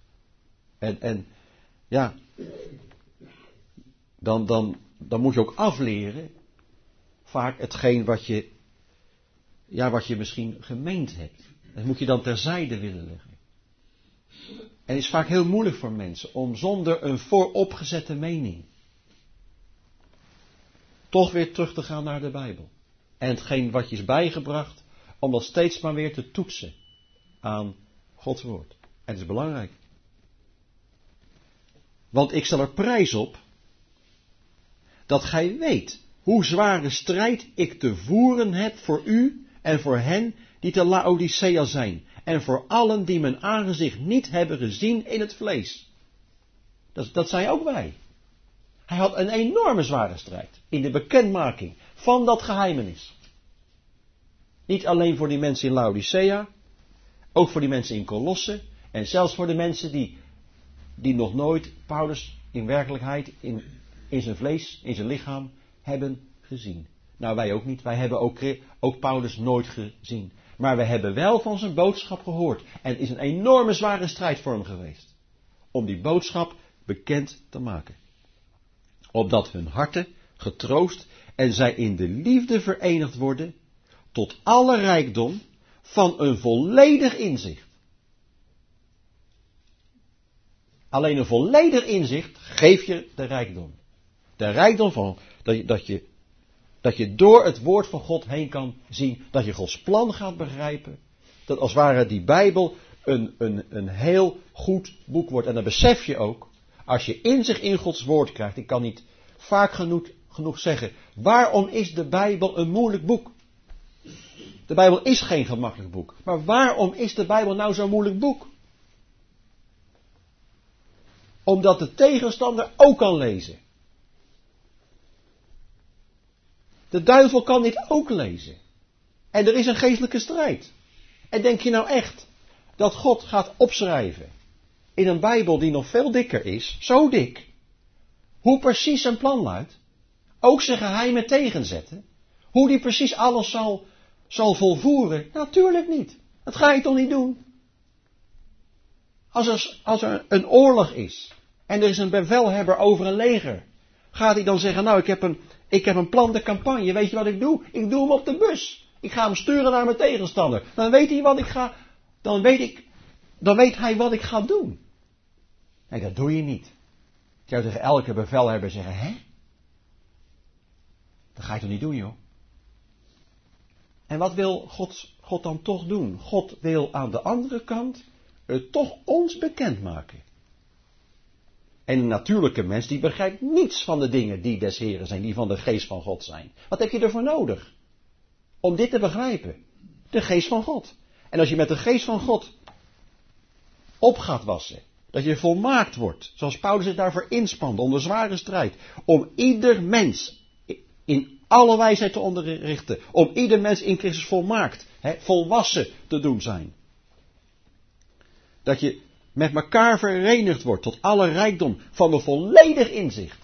Dan moet je ook afleren, vaak hetgeen wat je misschien gemeend hebt. Dat moet je dan terzijde willen leggen. En het is vaak heel moeilijk voor mensen om zonder een vooropgezette mening toch weer terug te gaan naar de Bijbel. En hetgeen wat je is bijgebracht, om dat steeds maar weer te toetsen aan Gods woord. En het is belangrijk. Want ik stel er prijs op dat gij weet hoe zware strijd ik te voeren heb voor u en voor hen die te Laodicea zijn. En voor allen die mijn aangezicht niet hebben gezien in het vlees. Dat zijn ook wij. Hij had een enorme zware strijd in de bekendmaking van dat geheimenis. Niet alleen voor die mensen in Laodicea, ook voor die mensen in Colosse en zelfs voor de mensen die nog nooit Paulus in werkelijkheid in zijn vlees, in zijn lichaam hebben gezien. Nou, wij ook niet. Wij hebben ook Paulus nooit gezien. Maar we hebben wel van zijn boodschap gehoord. En het is een enorme zware strijd voor hem geweest. Om die boodschap bekend te maken. Opdat hun harten getroost en zij in de liefde verenigd worden tot alle rijkdom van een volledig inzicht. Alleen een volledig inzicht geeft je de rijkdom. De rijkdom van dat je door het woord van God heen kan zien, dat je Gods plan gaat begrijpen, dat als het ware die Bijbel een heel goed boek wordt. En dan besef je ook, als je inzicht in Gods woord krijgt, ik kan niet vaak genoeg zeggen, waarom is de Bijbel een moeilijk boek? De Bijbel is geen gemakkelijk boek. Maar waarom is de Bijbel nou zo'n moeilijk boek? Omdat de tegenstander ook kan lezen. De duivel kan dit ook lezen. En er is een geestelijke strijd. En denk je nou echt dat God gaat opschrijven in een Bijbel die nog veel dikker is, zo dik, hoe precies zijn plan luidt, ook zijn geheimen tegenzetten, hoe die precies alles zal volvoeren? Natuurlijk niet. Dat ga je toch niet doen? Als er een oorlog is en er is een bevelhebber over een leger, gaat hij dan zeggen, nou ik heb een plan de campagne, weet je wat ik doe? Ik doe hem op de bus. Ik ga hem sturen naar mijn tegenstander. Dan weet hij wat ik ga, dan weet hij wat ik ga doen. Nee, dat doe je niet. Je zou tegen elke bevelhebber zeggen, hè? Dat ga je toch niet doen, joh? En wat wil God dan toch doen? God wil aan de andere kant het toch ons bekendmaken. En een natuurlijke mens die begrijpt niets van de dingen die des Heren zijn, die van de geest van God zijn. Wat heb je ervoor nodig? Om dit te begrijpen. De geest van God. En als je met de geest van God op gaat wassen, dat je volmaakt wordt, zoals Paulus zich daarvoor inspande, onder zware strijd, om ieder mens in alle wijsheid te onderrichten, om ieder mens in Christus volmaakt, volwassen te doen zijn. Dat je met elkaar verenigd wordt tot alle rijkdom van een volledig inzicht.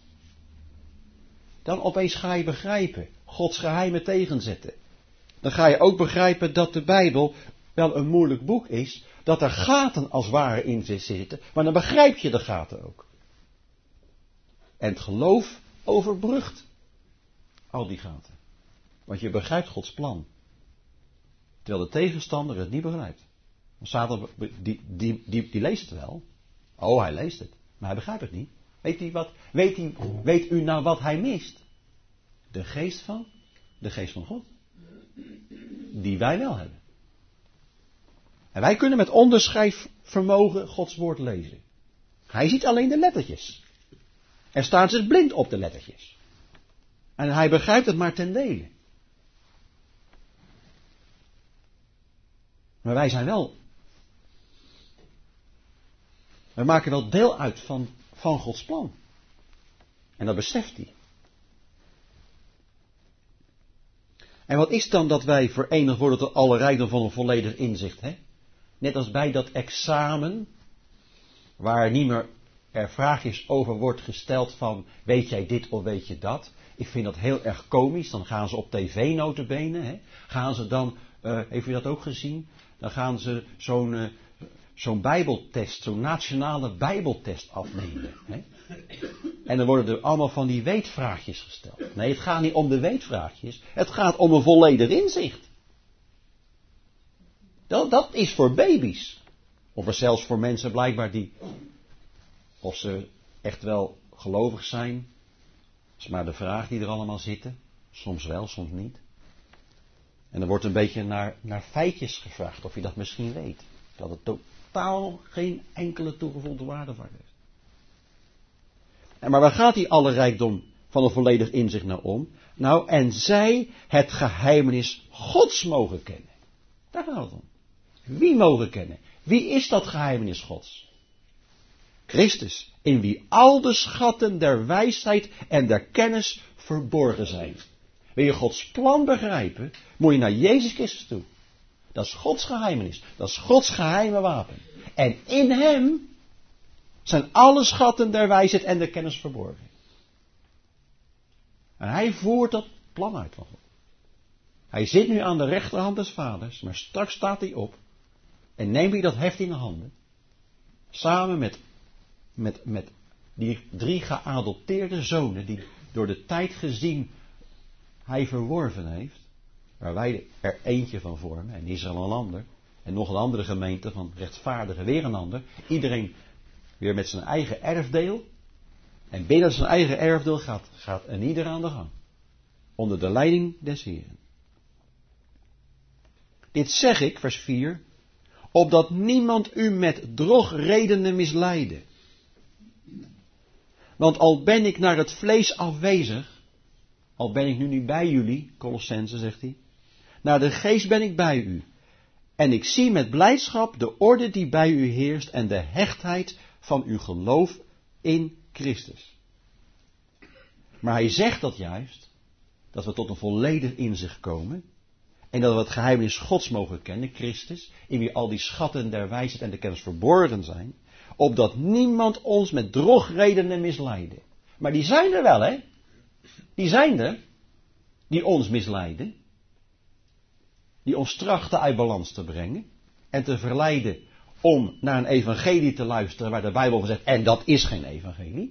Dan opeens ga je begrijpen, Gods geheimen tegenzetten. Dan ga je ook begrijpen dat de Bijbel wel een moeilijk boek is, dat er gaten als ware in zitten, maar dan begrijp je de gaten ook. En het geloof overbrugt al die gaten. Want je begrijpt Gods plan. Terwijl de tegenstander het niet begrijpt. Satan, die leest het wel. Oh, hij leest het. Maar hij begrijpt het niet. Weet u nou wat hij mist? De geest van God. Die wij wel hebben. En wij kunnen met onderschrijfvermogen Gods woord lezen. Hij ziet alleen de lettertjes. Er staat zich blind op de lettertjes. En hij begrijpt het maar ten dele. Maar wij zijn wel. We maken wel deel uit van Gods plan. En dat beseft hij. En wat is dan dat wij verenigd worden tot alle rijkdom van een volledig inzicht, hè? Net als bij dat examen, waar niet meer er vraagjes over wordt gesteld van, weet jij dit of weet je dat? Ik vind dat heel erg komisch, dan gaan ze op tv notabene, hè? Gaan ze dan, heeft u dat ook gezien? Dan gaan ze zo'n bijbeltest, zo'n nationale bijbeltest afnemen, hè? En dan worden er allemaal van die weetvraagjes gesteld. Nee, het gaat niet om de weetvraagjes, het gaat om een volledig inzicht. Dat is voor baby's. Of zelfs voor mensen blijkbaar die, of ze echt wel gelovig zijn. Dat is maar de vraag die er allemaal zitten. Soms wel, soms niet. En er wordt een beetje naar feitjes gevraagd, of je dat misschien weet. Dat het totaal geen enkele toegevoegde waarde voor heeft. Maar waar gaat die alle rijkdom van een volledig inzicht nou om? Nou, en zij het geheimenis Gods mogen kennen. Daar gaat het om. Wie mogen kennen? Wie is dat geheimenis Gods? Christus, in wie al de schatten der wijsheid en der kennis verborgen zijn. Wil je Gods plan begrijpen, moet je naar Jezus Christus toe. Dat is Gods geheimenis. Dat is Gods geheime wapen. En in hem zijn alle schatten der wijsheid en der kennis verborgen. En hij voert dat plan uit van God. Hij zit nu aan de rechterhand des Vaders, maar straks staat hij op en neemt hij dat heft in de handen. Samen met die 3 geadopteerde zonen die door de tijd gezien hij verworven heeft. Waar wij er eentje van vormen en Israël een ander. En nog een andere gemeente van rechtvaardigen weer een ander. Iedereen weer met zijn eigen erfdeel. En binnen zijn eigen erfdeel gaat een ieder aan de gang. Onder de leiding des Heren. Dit zeg ik, vers 4, opdat niemand u met drogredenen misleide. Want al ben ik naar het vlees afwezig, al ben ik nu niet bij jullie, Colossenzen zegt hij, naar de geest ben ik bij u. En ik zie met blijdschap de orde die bij u heerst en de hechtheid van uw geloof in Christus. Maar hij zegt dat juist, dat we tot een volledig inzicht komen. En dat we het geheimenis Gods mogen kennen, Christus, in wie al die schatten der wijsheid en de kennis verborgen zijn, opdat niemand ons met drogredenen misleide. Maar die zijn er wel, hè? Die zijn er, die ons misleiden, die ons trachten uit balans te brengen en te verleiden om naar een evangelie te luisteren waar de Bijbel van zegt, en dat is geen evangelie.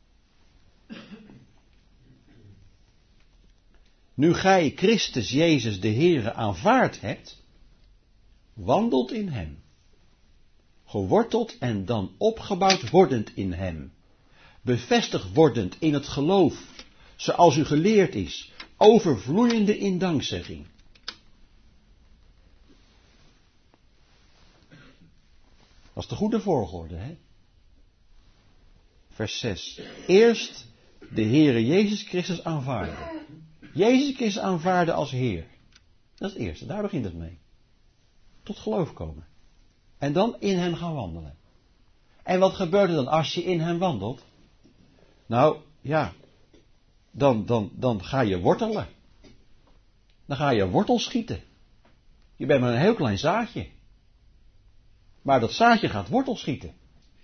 Nu gij Christus Jezus de Heere aanvaard hebt, wandelt in hem, geworteld en dan opgebouwd wordend in hem, bevestigd wordend in het geloof, zoals u geleerd is, overvloeiende in dankzegging. Dat is de goede volgorde, hè? Vers 6. Eerst de Heere Jezus Christus aanvaarden. Jezus Christus aanvaarden als Heer. Dat is het eerste, daar begint het mee. Tot geloof komen. En dan in hem gaan wandelen. En wat gebeurt er dan als je in hem wandelt? Nou, ja, dan ga je wortelen. Dan ga je wortel schieten. Je bent maar een heel klein zaadje. Maar dat zaadje gaat wortel schieten.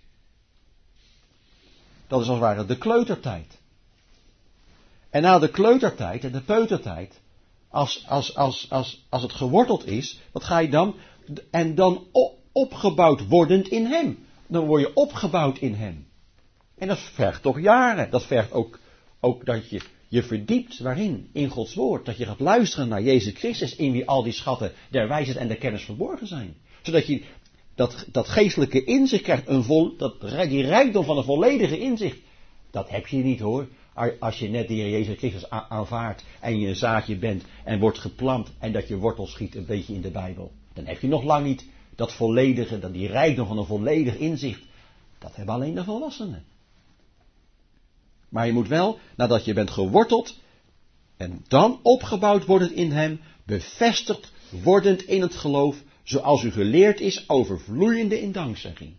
Dat is als het ware de kleutertijd. En na de kleutertijd en de peutertijd, als het geworteld is, wat ga je dan? En dan opgebouwd wordend in hem. Dan word je opgebouwd in hem. En dat vergt toch jaren. Dat vergt ook dat je je verdiept. Waarin? In Gods woord. Dat je gaat luisteren naar Jezus Christus, in wie al die schatten der wijsheid en der kennis verborgen zijn. Zodat je dat geestelijke inzicht krijgt, die rijkdom van een volledige inzicht. Dat heb je niet hoor. Als je net de Heer Jezus Christus aanvaardt en je een zaadje bent en wordt geplant en dat je wortel schiet een beetje in de Bijbel. Dan heb je nog lang niet dat volledige, die rijkdom van een volledig inzicht. Dat hebben alleen de volwassenen. Maar je moet wel, nadat je bent geworteld en dan opgebouwd wordend in hem, bevestigd wordend in het geloof, zoals u geleerd is, overvloeiende in dankzegging.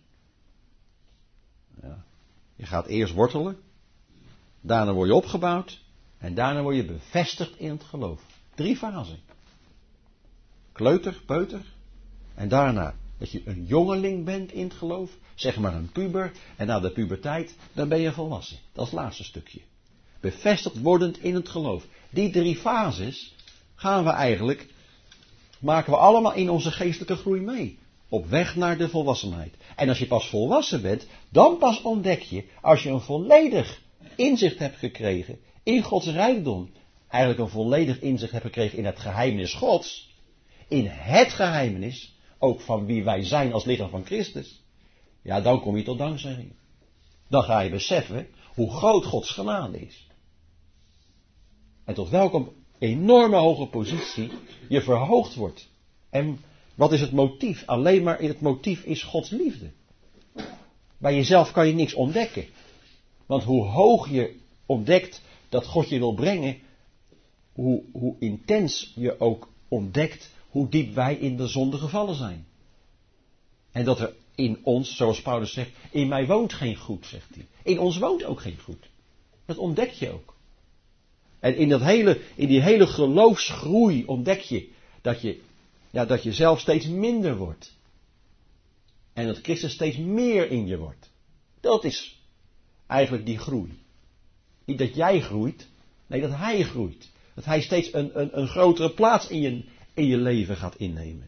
Ja. Je gaat eerst wortelen, daarna word je opgebouwd en daarna word je bevestigd in het geloof. 3 fasen. Kleuter, peuter en daarna dat je een jongeling bent in het geloof, zeg maar een puber, en na de puberteit, dan ben je volwassen. Dat is het laatste stukje. Bevestigd wordend in het geloof. Die 3 fases maken we allemaal in onze geestelijke groei mee. Op weg naar de volwassenheid. En als je pas volwassen bent, dan pas ontdek je, als je een volledig inzicht hebt gekregen in Gods rijkdom, eigenlijk een volledig inzicht hebt gekregen in het geheimenis Gods, in het geheimenis, ook van wie wij zijn als lichaam van Christus, ja, dan kom je tot dankzegging. Dan ga je beseffen hoe groot Gods genade is. En tot welke enorme hoge positie je verhoogd wordt. En wat is het motief? Alleen maar in het motief is Gods liefde. Bij jezelf kan je niks ontdekken. Want hoe hoog je ontdekt dat God je wil brengen, hoe intens je ook ontdekt hoe diep wij in de zonde gevallen zijn. En dat er in ons, zoals Paulus zegt, in mij woont geen goed, zegt hij. In ons woont ook geen goed. Dat ontdek je ook. En in die hele geloofsgroei ontdek je dat je zelf steeds minder wordt. En dat Christus steeds meer in je wordt. Dat is eigenlijk die groei. Niet dat jij groeit, nee, dat hij groeit. Dat hij steeds een grotere plaats in je leven gaat innemen.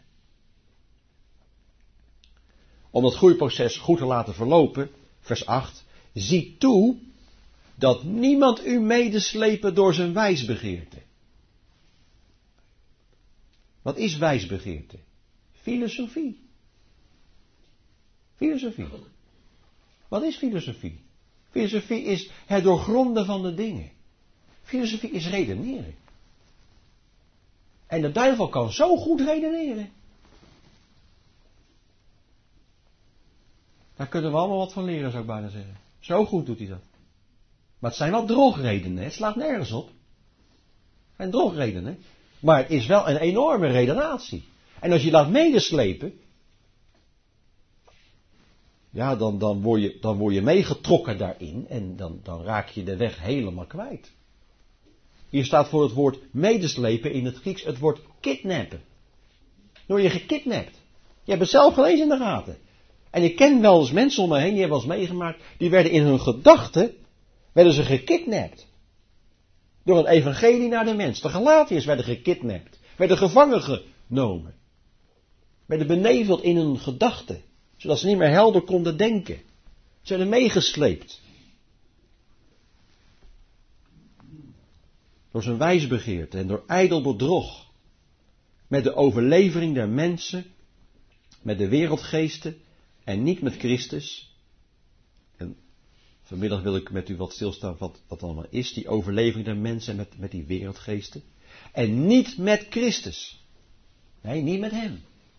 Om dat groeiproces goed te laten verlopen, vers 8, zie toe dat niemand u medeslepen door zijn wijsbegeerte. Wat is wijsbegeerte? Filosofie. Filosofie. Wat is filosofie? Filosofie is het doorgronden van de dingen. Filosofie is redeneren. En de duivel kan zo goed redeneren. Daar kunnen we allemaal wat van leren, zou ik bijna zeggen. Zo goed doet hij dat. Maar het zijn wel drogredenen, het slaat nergens op. Het zijn drogredenen. Maar het is wel een enorme redenatie. En als je laat medeslepen, ja, dan word je meegetrokken daarin en dan raak je de weg helemaal kwijt. Hier staat voor het woord medeslepen in het Grieks het woord kidnappen. Dan word je gekidnapt. Je hebt het zelf gelezen in de gaten. En ik ken wel eens mensen om me heen, die hebben wel eens meegemaakt, die werden in hun gedachten, werden ze gekidnapt. Door het evangelie naar de mens. De Galatiërs werden gekidnapt. Werden gevangen genomen. Werden beneveld in hun gedachten. Zodat ze niet meer helder konden denken. Ze werden meegesleept. Door zijn wijsbegeerte en door ijdel bedrog. Met de overlevering der mensen. Met de wereldgeesten. En niet met Christus. En Vanmiddag wil ik met u wat stilstaan wat allemaal is, die overleving der mensen met die wereldgeesten. En niet met Christus. Nee, niet met hem.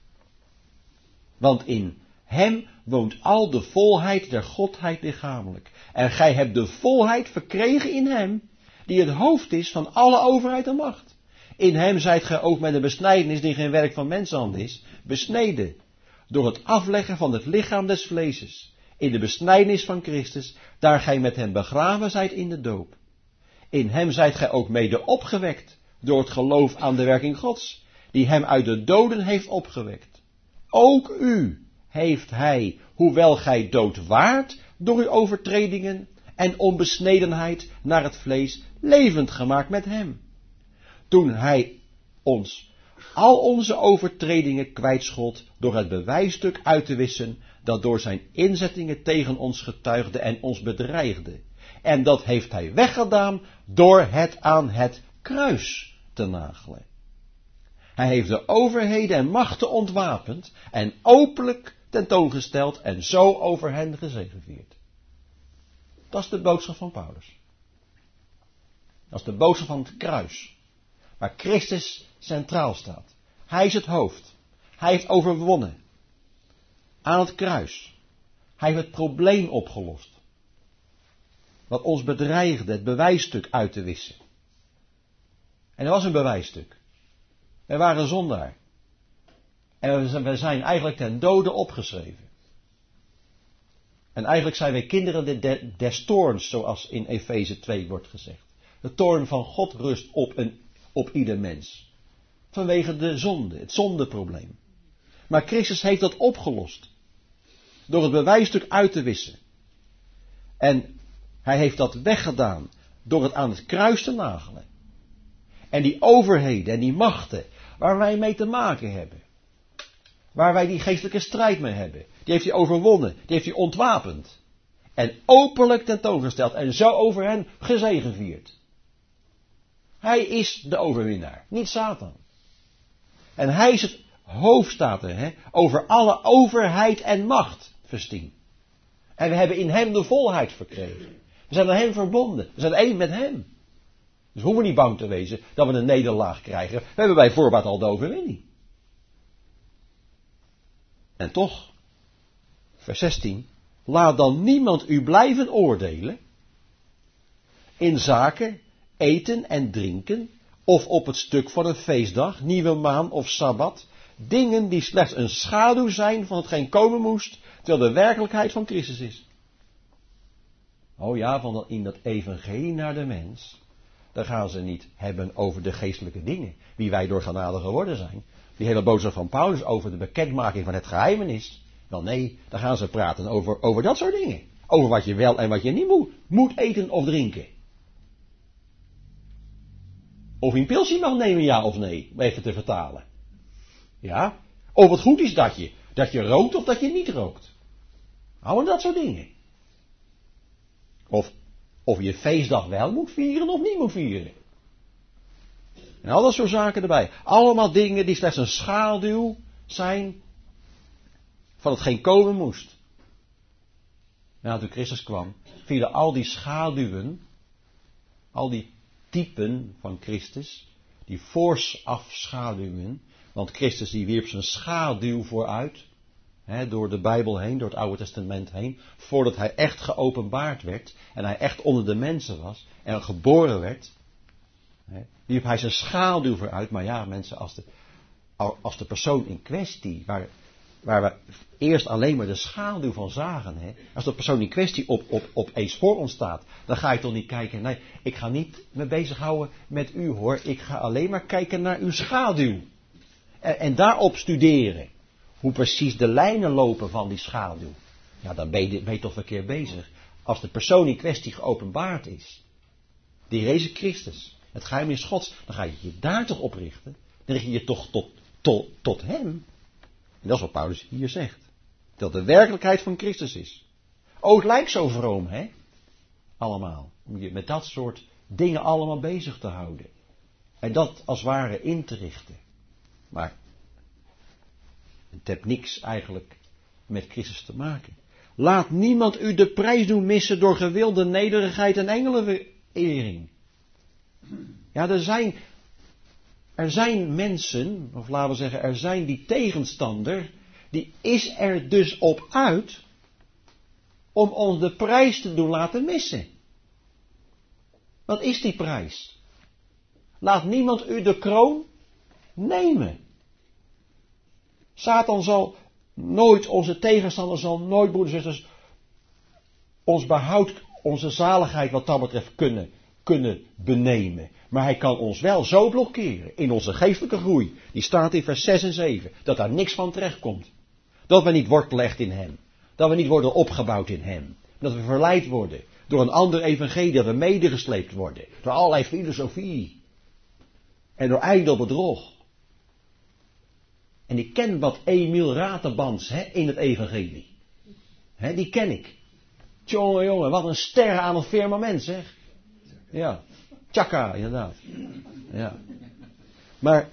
Want in hem woont al de volheid der Godheid lichamelijk. En gij hebt de volheid verkregen in hem, die het hoofd is van alle overheid en macht. In hem zijt gij ook met een besnijdenis die geen werk van mensenhand is, besneden. Door het afleggen van het lichaam des vleeses. In de besnijdenis van Christus, daar gij met hem begraven zijt in de doop. In hem zijt gij ook mede opgewekt, door het geloof aan de werking Gods, die hem uit de doden heeft opgewekt. Ook u heeft hij, hoewel gij dood waart, door uw overtredingen en onbesnedenheid naar het vlees, levend gemaakt met hem. Toen hij ons al onze overtredingen kwijtschold door het bewijsstuk uit te wissen, dat door zijn inzettingen tegen ons getuigde en ons bedreigde. En dat heeft hij weggedaan door het aan het kruis te nagelen. Hij heeft de overheden en machten ontwapend en openlijk tentoongesteld en zo over hen gezegevierd. Dat is de boodschap van Paulus. Dat is de boodschap van het kruis. Waar Christus centraal staat. Hij is het hoofd. Hij heeft overwonnen. Aan het kruis. Hij heeft het probleem opgelost. Wat ons bedreigde, het bewijsstuk uit te wissen. En er was een bewijsstuk. Wij waren zondaar. En we zijn eigenlijk ten dode opgeschreven. En eigenlijk zijn wij kinderen des toorns, zoals in Efeze 2 wordt gezegd. De toorn van God rust op ieder mens. Vanwege de zonde, het zondeprobleem. Maar Christus heeft dat opgelost. Door het bewijsstuk uit te wissen. En hij heeft dat weggedaan door het aan het kruis te nagelen. En die overheden en die machten waar wij mee te maken hebben. Waar wij die geestelijke strijd mee hebben. Die heeft hij overwonnen. Die heeft hij ontwapend. En openlijk tentoongesteld. En zo over hen gezegevierd. Hij is de overwinnaar. Niet Satan. En hij is het hoofd, staat er, over alle overheid en macht, vers 10. En we hebben in hem de volheid verkregen. We zijn aan hem verbonden. We zijn één met hem. Dus hoeven we niet bang te wezen dat we een nederlaag krijgen. We hebben bij voorbaat al de overwinning. En toch, vers 16, laat dan niemand u blijven oordelen in zaken eten en drinken, of op het stuk van een feestdag, nieuwe maan of sabbat, dingen die slechts een schaduw zijn van hetgeen komen moest, terwijl de werkelijkheid van Christus is. Oh ja, van in dat evangelie naar de mens, daar gaan ze niet hebben over de geestelijke dingen, wie wij door genade geworden zijn. Die hele boodschap van Paulus over de bekendmaking van het geheimenis. Wel nee, daar gaan ze praten over dat soort dingen. Over wat je wel en wat je niet moet eten of drinken. Of je een pilsje mag nemen, ja of nee, om even te vertalen. Ja, of het goed is dat je rookt of dat je niet rookt. Houden dat soort dingen. Of je feestdag wel moet vieren of niet moet vieren. En al dat soort zaken erbij. Allemaal dingen die slechts een schaduw zijn van hetgeen komen moest. Nou, toen Christus kwam, vielen al die schaduwen, al die typen van Christus, die voorafschaduwen, want Christus die wierp zijn schaduw vooruit, door de Bijbel heen, door het Oude Testament heen, voordat hij echt geopenbaard werd en hij echt onder de mensen was en geboren werd, wierp hij zijn schaduw vooruit. Maar ja, mensen, als de persoon in kwestie, waar we eerst alleen maar de schaduw van zagen, als de persoon in kwestie opeens voor ons staat, dan ga je toch niet kijken, nee, ik ga niet me bezighouden met u hoor, ik ga alleen maar kijken naar uw schaduw. En daarop studeren. Hoe precies de lijnen lopen van die schaduw. Ja, dan ben je toch verkeerd bezig. Als de persoon in kwestie geopenbaard is. Die Jezus Christus. Het geheimenis Gods. Dan ga je je daar toch op richten. Dan richt je je toch tot hem. En dat is wat Paulus hier zegt. Dat de werkelijkheid van Christus is. Oh, het lijkt zo vroom, hè? Allemaal. Om je met dat soort dingen allemaal bezig te houden. En dat als het ware in te richten. Maar het heeft niks eigenlijk met Christus te maken. Laat niemand u de prijs doen missen door gewilde nederigheid en engelenverering. Ja, er zijn mensen, of laten we zeggen, er zijn die tegenstander, die is er dus op uit om ons de prijs te doen laten missen. Wat is die prijs? Laat niemand u de kroon nemen. Satan zal nooit, onze tegenstander zal nooit, broeders en zusters, ons behoud, onze zaligheid wat dat betreft kunnen benemen. Maar hij kan ons wel zo blokkeren in onze geestelijke groei. Die staat in vers 6 en 7. Dat daar niks van terecht komt. Dat we niet wortelen echt in hem. Dat we niet worden opgebouwd in hem. Dat we verleid worden door een ander evangelie. Dat we medegesleept worden. Door allerlei filosofie. En door ijdel bedrog. En ik ken wat Emiel Raterbans in het evangelie. Die ken ik. Jongen, wat een ster aan het firmament, zeg. Ja, tjaka, inderdaad. Ja. Maar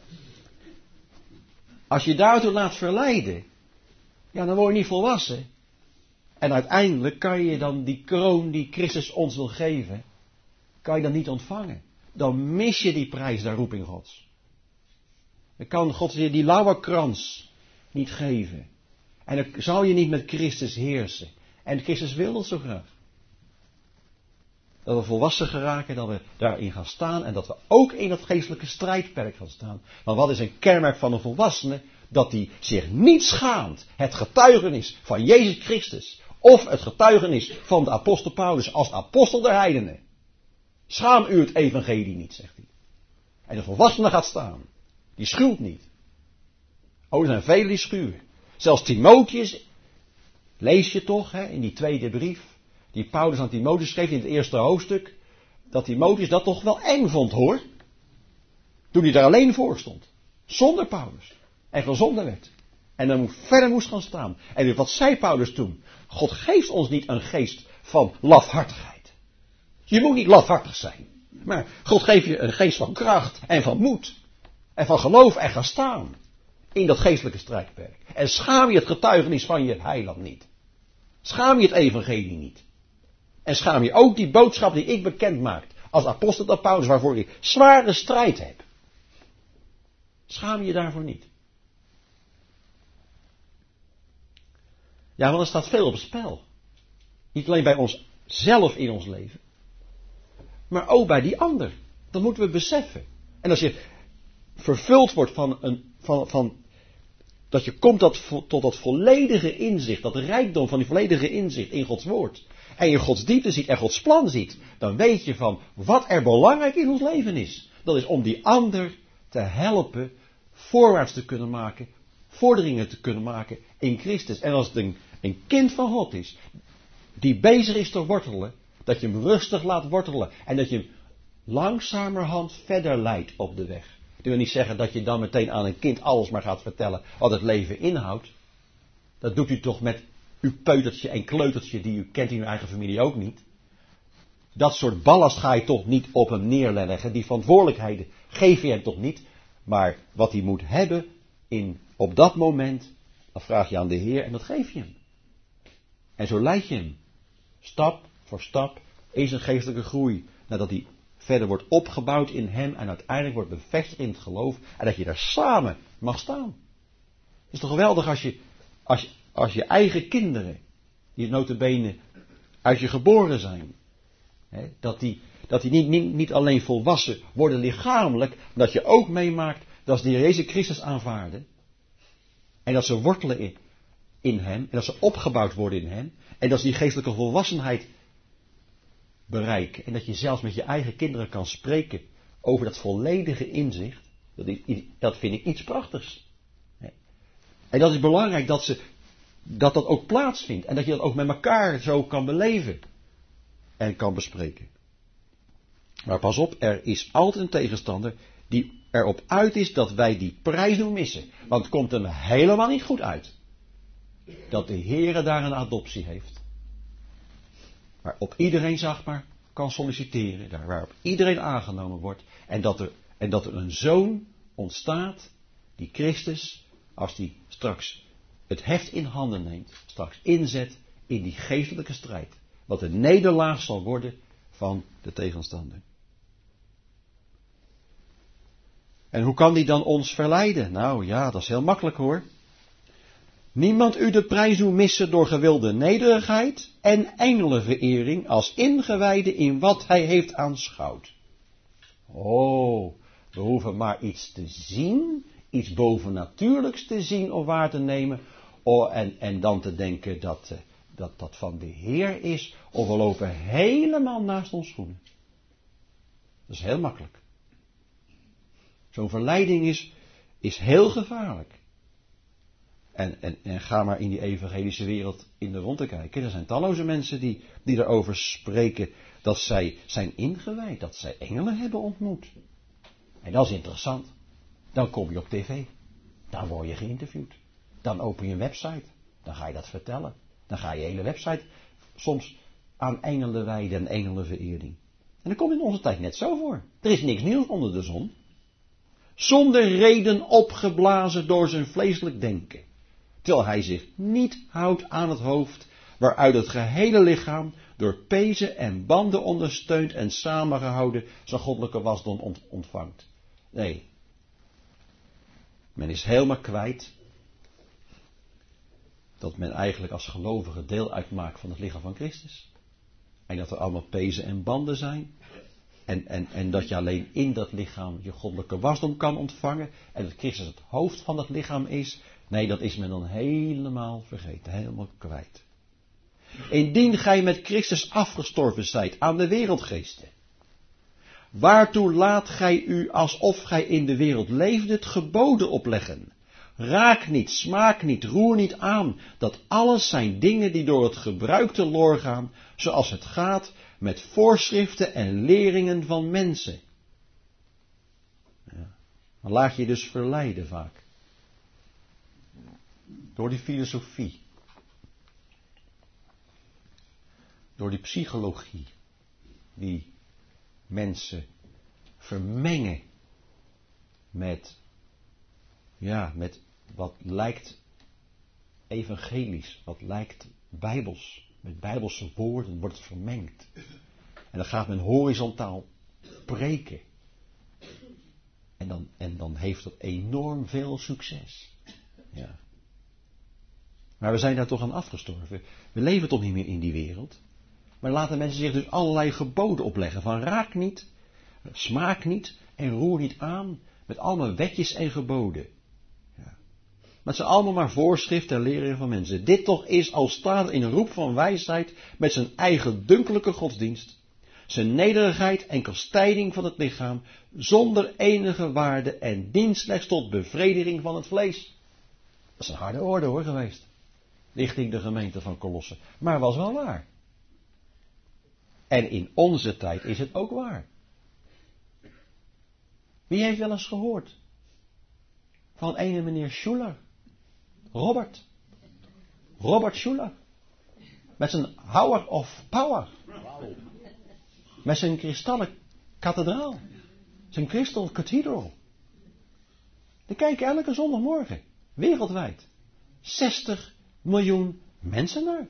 als je daartoe laat verleiden, ja, dan word je niet volwassen. En uiteindelijk kan je dan die kroon die Christus ons wil geven, kan je dan niet ontvangen. Dan mis je die prijs der roeping Gods. Dan kan God je die lauwerkrans niet geven. En dan zal je niet met Christus heersen. En Christus wil dat zo graag. Dat we volwassen geraken, dat we daarin gaan staan en dat we ook in dat geestelijke strijdperk gaan staan. Want wat is een kenmerk van een volwassene? Dat hij zich niet schaamt het getuigenis van Jezus Christus of het getuigenis van de apostel Paulus als apostel der heidenen. Schaam u het evangelie niet, zegt hij. En de volwassene gaat staan. Die schuwt niet. Oh, er zijn velen die schuwen. Zelfs Timotheus, lees je toch, in die tweede brief, die Paulus aan Timotheus schreef in het eerste hoofdstuk, dat Timotheus dat toch wel eng vond, hoor. Toen hij daar alleen voor stond. Zonder Paulus. En gezonden werd. En dan verder moest gaan staan. En wat zei Paulus toen? God geeft ons niet een geest van lafhartigheid. Je moet niet lafhartig zijn. Maar God geeft je een geest van kracht en van moed. En van geloof en gaan staan. In dat geestelijke strijdperk. En schaam je het getuigenis van je heiland niet. Schaam je het evangelie niet. En schaam je ook die boodschap die ik bekend maak. Als apostel van Paulus waarvoor ik zware strijd heb. Schaam je daarvoor niet. Ja, want er staat veel op het spel. Niet alleen bij onszelf in ons leven. Maar ook bij die ander. Dat moeten we beseffen. En als je vervuld wordt dat je komt tot dat volledige inzicht, dat rijkdom van die volledige inzicht in Gods woord. En je Gods diepte ziet en Gods plan ziet. Dan weet je van wat er belangrijk in ons leven is. Dat is om die ander te helpen voorwaarts te kunnen maken. Vorderingen te kunnen maken in Christus. En als het een kind van God is, die bezig is te wortelen, dat je hem rustig laat wortelen. En dat je hem langzamerhand verder leidt op de weg. Dat wil niet zeggen dat je dan meteen aan een kind alles maar gaat vertellen wat het leven inhoudt. Dat doet u toch met uw peutertje en kleutertje die u kent in uw eigen familie ook niet. Dat soort ballast ga je toch niet op hem neerleggen. Die verantwoordelijkheden geef je hem toch niet. Maar wat hij moet hebben op dat moment, dat vraag je aan de Heer en dat geef je hem. En zo leid je hem. Stap voor stap is een geestelijke groei. Nadat hij verder wordt opgebouwd in hem en uiteindelijk wordt bevestigd in het geloof. En dat je daar samen mag staan. Het is toch geweldig als je eigen kinderen, die nota bene uit je geboren zijn. Dat die niet alleen volwassen worden lichamelijk. Maar dat je ook meemaakt dat ze de Heer Jezus Christus aanvaarden. En dat ze wortelen in hem. En dat ze opgebouwd worden in hem. En dat ze die geestelijke volwassenheid bereiken. En dat je zelfs met je eigen kinderen kan spreken over dat volledige inzicht. Dat vind ik iets prachtigs. En dat is belangrijk dat ook plaatsvindt. En dat je dat ook met elkaar zo kan beleven. En kan bespreken. Maar pas op, er is altijd een tegenstander die erop uit is dat wij die prijs doen missen. Want het komt hem helemaal niet goed uit. Dat de Heere daar een adoptie heeft. Waarop iedereen, zeg maar, kan solliciteren. Daar waarop iedereen aangenomen wordt. En dat er een zoon ontstaat die Christus, als die straks het heft in handen neemt, straks inzet in die geestelijke strijd. Wat de nederlaag zal worden van de tegenstander. En hoe kan die dan ons verleiden? Nou ja, dat is heel makkelijk hoor. Niemand u de prijs doen missen door gewilde nederigheid en engelenverering als ingewijde in wat hij heeft aanschouwd. Oh, we hoeven maar iets te zien, iets bovennatuurlijks te zien of waar te nemen. Oh, en dan te denken dat dat van de Heer is, of we lopen helemaal naast ons schoenen. Dat is heel makkelijk. Zo'n verleiding is heel gevaarlijk. En ga maar in die evangelische wereld in de rondte kijken. Er zijn talloze mensen die erover spreken dat zij zijn ingewijd, dat zij engelen hebben ontmoet. En dat is interessant. Dan kom je op tv. Dan word je geïnterviewd. Dan open je een website. Dan ga je dat vertellen. Dan ga je hele website soms aan engelen wijden en engelenverering. En dat komt in onze tijd net zo voor. Er is niks nieuws onder de zon. Zonder reden opgeblazen door zijn vleeselijk denken. Terwijl hij zich niet houdt aan het hoofd, waaruit het gehele lichaam door pezen en banden ondersteund en samengehouden zijn goddelijke wasdom ontvangt. Nee. Men is helemaal kwijt dat men eigenlijk als gelovige deel uitmaakt van het lichaam van Christus. En dat er allemaal pezen en banden zijn. En dat je alleen in dat lichaam je goddelijke wasdom kan ontvangen. En dat Christus het hoofd van dat lichaam is. Nee, dat is men dan helemaal vergeten. Helemaal kwijt. Indien gij met Christus afgestorven zijt aan de wereldgeesten. Waartoe laat gij u alsof gij in de wereld leefdet geboden opleggen? Raak niet, smaak niet, roer niet aan. Dat alles zijn dingen die door het gebruikte loor gaan. Zoals het gaat met voorschriften en leringen van mensen. Ja. Dan laat je dus verleiden vaak. Door die filosofie. Door die psychologie. Die mensen vermengen met wat lijkt evangelisch, wat lijkt bijbels. Met bijbelse woorden wordt het vermengd. En dan gaat men horizontaal preken. En dan heeft dat enorm veel succes. Ja. Maar we zijn daar toch aan afgestorven. We leven toch niet meer in die wereld. Maar laten mensen zich dus allerlei geboden opleggen. Van raak niet, smaak niet en roer niet aan. Met allemaal wetjes en geboden. Ja. Maar het zijn allemaal maar voorschriften en leringen van mensen. Dit toch is als staat in een roep van wijsheid met zijn eigen dunkelijke godsdienst. Zijn nederigheid en kastijding van het lichaam zonder enige waarde en dient slechts tot bevrediging van het vlees. Dat is een harde orde hoor geweest. Richting de gemeente van Colosse. Maar was wel waar. En in onze tijd is het ook waar. Wie heeft wel eens gehoord van ene meneer Schuller? Robert Schuller. Met zijn Hour of Power. Met zijn kristallen kathedraal. Zijn Crystal Cathedral. Daar kijken elke zondagmorgen. Wereldwijd. 60 miljoen mensen naar.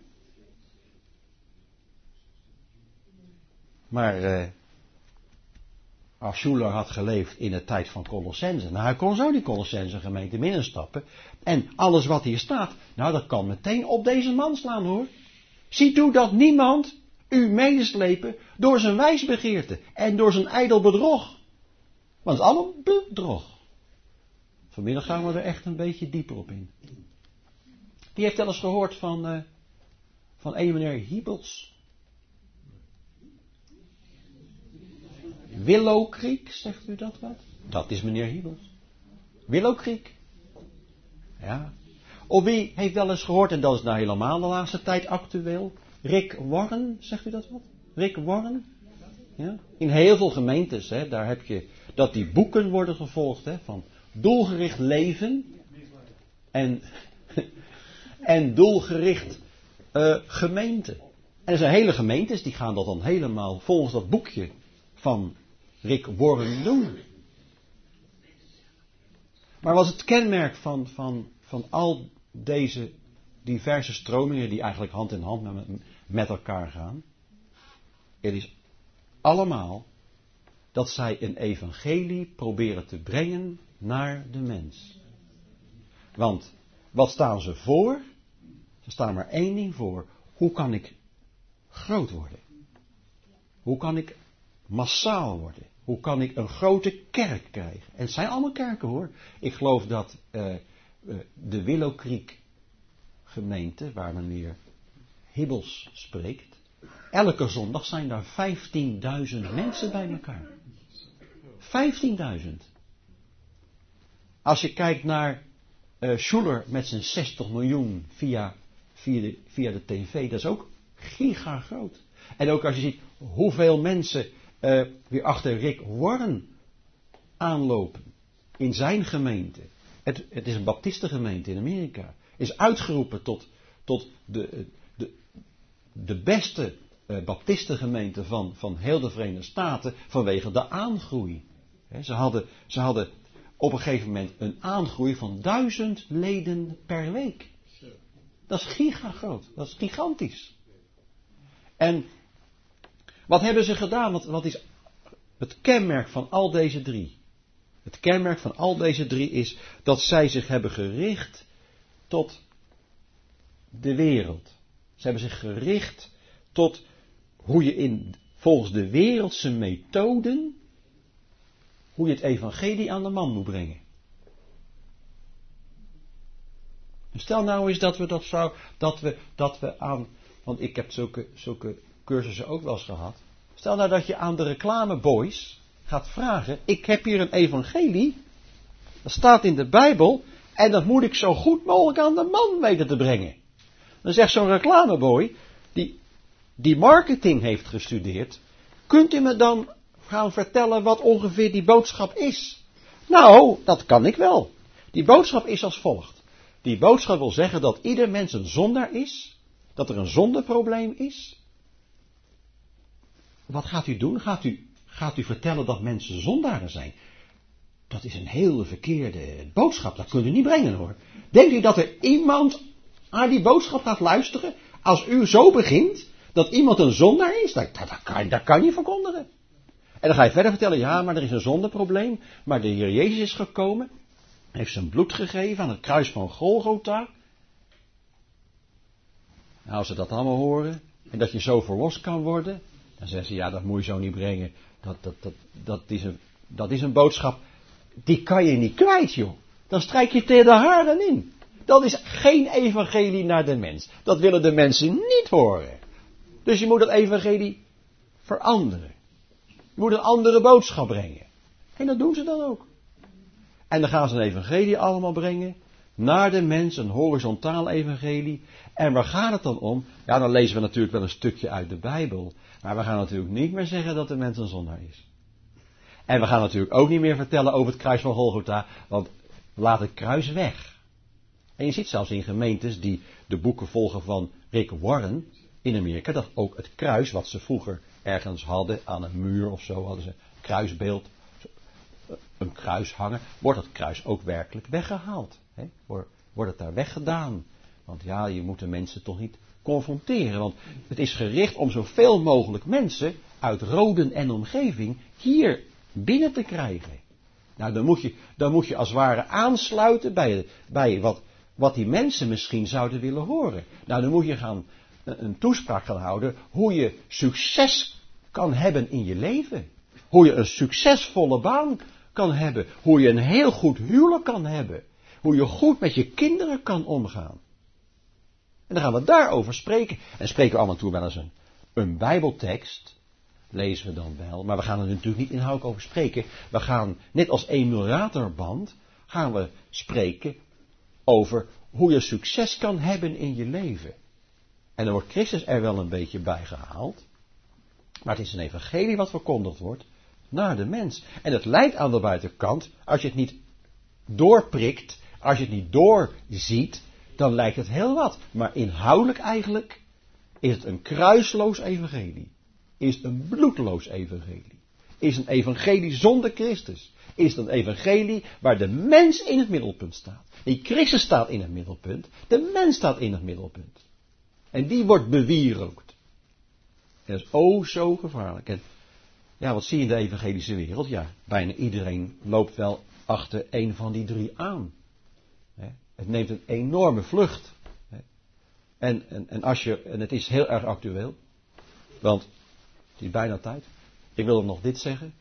Maar als Schuller had geleefd in de tijd van Colossense. Nou, hij kon zo die Colossense gemeente binnenstappen. En alles wat hier staat. Nou, dat kan meteen op deze man slaan hoor. Zie toe dat niemand u medeslepen door zijn wijsbegeerte. En door zijn ijdel bedrog. Want het is allemaal bedrog. Vanmiddag gaan we er echt een beetje dieper op in. Wie heeft wel eens gehoord van een meneer Hiebels? Willow Creek, zegt u dat wat? Dat is meneer Hiebels. Willow Creek. Ja. Of wie heeft wel eens gehoord, en dat is nou helemaal de laatste tijd actueel, Rick Warren, zegt u dat wat? Rick Warren? Ja. In heel veel gemeentes, daar heb je dat die boeken worden gevolgd, van doelgericht leven en doelgericht gemeente. En er zijn hele gemeentes die gaan dat dan helemaal volgens dat boekje van Rick Warren doen. Maar wat is het kenmerk van al deze diverse stromingen die eigenlijk hand in hand met elkaar gaan. Het is allemaal dat zij een evangelie proberen te brengen naar de mens. Want wat staan ze voor? Ze staan maar één ding voor. Hoe kan ik groot worden? Hoe kan ik massaal worden? Hoe kan ik een grote kerk krijgen? En het zijn allemaal kerken hoor. Ik geloof dat de Willow Creek gemeente, waar meneer Hibbels spreekt, elke zondag zijn daar 15.000 mensen bij elkaar. 15.000. Als je kijkt naar Schuller met zijn 60 miljoen via de tv, dat is ook gigagroot. En ook als je ziet hoeveel mensen weer achter Rick Warren aanlopen in zijn gemeente. Het is een baptistengemeente in Amerika. Is uitgeroepen tot de beste baptistengemeente van heel de Verenigde Staten vanwege de aangroei. Ze hadden op een gegeven moment een aangroei van 1000 leden per week. Dat is gigagroot. Dat is gigantisch. En wat hebben ze gedaan? Wat is het kenmerk van al deze drie? Het kenmerk van al deze drie is dat zij zich hebben gericht tot de wereld. Ze hebben zich gericht tot hoe je volgens de wereldse methoden, hoe je het evangelie aan de man moet brengen. Stel nou eens dat we aan, want ik heb zulke cursussen ook wel eens gehad. Stel nou dat je aan de reclameboys gaat vragen, ik heb hier een evangelie, dat staat in de Bijbel, en dat moet ik zo goed mogelijk aan de man weten te brengen. Dan zegt zo'n reclameboy, die marketing heeft gestudeerd, kunt u me dan gaan vertellen wat ongeveer die boodschap is? Nou, dat kan ik wel. Die boodschap is als volgt. Die boodschap wil zeggen dat ieder mens een zondaar is, dat er een zondeprobleem is. Wat gaat u doen? Gaat u vertellen dat mensen zondaren zijn? Dat is een hele verkeerde boodschap, dat kunt u niet brengen hoor. Denkt u dat er iemand naar die boodschap gaat luisteren als u zo begint dat iemand een zondaar is? Dat kan je verkondigen. En dan ga je verder vertellen, ja, maar er is een zondeprobleem, maar de Heer Jezus is gekomen, heeft zijn bloed gegeven aan het kruis van Golgotha. Nou, als ze dat allemaal horen, en dat je zo verlost kan worden, dan zeggen ze, ja, dat moet je zo niet brengen. Dat is een boodschap, die kan je niet kwijt, joh. Dan strijk je tegen de haren in. Dat is geen evangelie naar de mens. Dat willen de mensen niet horen. Dus je moet dat evangelie veranderen. Je moet een andere boodschap brengen. En dat doen ze dan ook. En dan gaan ze een evangelie allemaal brengen. Naar de mens, een horizontaal evangelie. En waar gaat het dan om? Ja, dan lezen we natuurlijk wel een stukje uit de Bijbel. Maar we gaan natuurlijk niet meer zeggen dat de mens een zondaar is. En we gaan natuurlijk ook niet meer vertellen over het kruis van Golgotha. Want laat het kruis weg. En je ziet zelfs in gemeentes die de boeken volgen van Rick Warren in Amerika, dat ook het kruis, wat ze vroeger ergens hadden, aan een muur of zo, hadden ze een kruisbeeld, een kruis hangen, wordt dat kruis ook werkelijk weggehaald. Hè? Wordt het daar weggedaan. Want ja, je moet de mensen toch niet confronteren, want het is gericht om zoveel mogelijk mensen uit Roden en omgeving hier binnen te krijgen. Nou, dan moet je als het ware aansluiten bij wat die mensen misschien zouden willen horen. Nou, dan moet je een toespraak gaan houden hoe je succes kan hebben in je leven. Hoe je een succesvolle baan kan hebben. Hoe je een heel goed huwelijk kan hebben. Hoe je goed met je kinderen kan omgaan. En dan gaan we daarover spreken. En spreken we af en toe wel eens een Bijbeltekst. Lezen we dan wel. Maar we gaan er natuurlijk niet inhoudelijk over spreken. We gaan, net als emulatorband, gaan we spreken over hoe je succes kan hebben in je leven. En dan wordt Christus er wel een beetje bij gehaald. Maar het is een evangelie wat verkondigd wordt naar de mens. En het lijkt aan de buitenkant, als je het niet doorprikt, als je het niet doorziet, dan lijkt het heel wat. Maar inhoudelijk eigenlijk is het een kruisloos evangelie. Is het een bloedloos evangelie. Is het een evangelie zonder Christus. Is het een evangelie waar de mens in het middelpunt staat. Die Christus staat in het middelpunt. De mens staat in het middelpunt. En die wordt bewierookt. En dat is oh zo gevaarlijk. En ja, wat zie je in de evangelische wereld? Ja, bijna iedereen loopt wel achter een van die drie aan. Het neemt een enorme vlucht. En het is heel erg actueel. Want het is bijna tijd. Ik wil nog dit zeggen.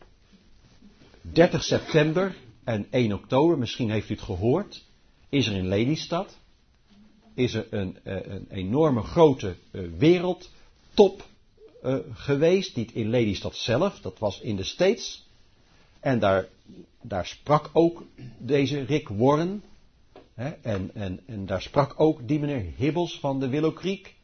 30 september en 1 oktober, misschien heeft u het gehoord, is er in Lelystad, is er een enorme grote wereldtop geweest, niet in Lelystad zelf, dat was in de States. En daar sprak ook deze Rick Warren, en daar sprak ook die meneer Hibbels van de Willow Creek.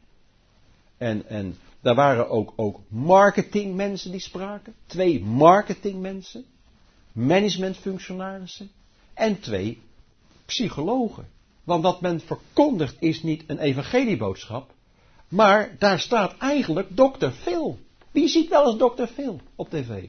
En daar waren ook marketingmensen die spraken, 2 marketingmensen. Managementfunctionarissen en 2 psychologen. Want wat men verkondigt is niet een evangelieboodschap, maar daar staat eigenlijk Dr. Phil. Wie ziet wel eens Dr. Phil op tv?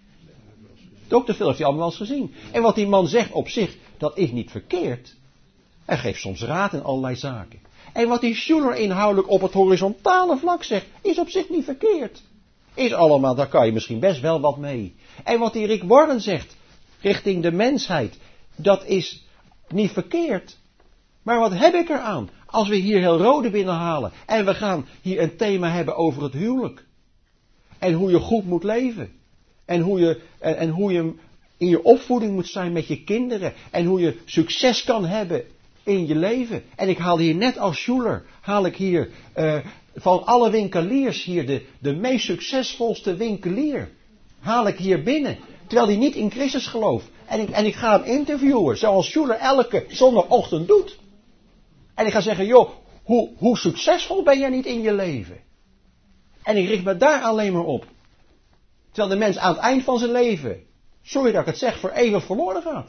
Dr. Phil heeft hij allemaal wel eens gezien. En wat die man zegt op zich, dat is niet verkeerd. Hij geeft soms raad in allerlei zaken. En wat die Schuller inhoudelijk op het horizontale vlak zegt, is op zich niet verkeerd. Is allemaal, daar kan je misschien best wel wat mee. En wat die Rick Warren zegt, richting de mensheid, dat is niet verkeerd. Maar wat heb ik eraan, als we hier heel Rode binnenhalen, en we gaan hier een thema hebben over het huwelijk. En hoe je goed moet leven. En hoe je in je opvoeding moet zijn met je kinderen. En hoe je succes kan hebben in je leven. En ik haal hier net als Schuller, haal ik hier van alle winkeliers hier de meest succesvolste winkelier. Haal ik hier binnen. Terwijl hij niet in Christus gelooft. En ik ga hem interviewen. Zoals Schuller elke zondagochtend doet. En ik ga zeggen, joh, hoe succesvol ben jij niet in je leven? En ik richt me daar alleen maar op. Terwijl de mens aan het eind van zijn leven, sorry dat ik het zeg, voor eeuwig verloren gaat.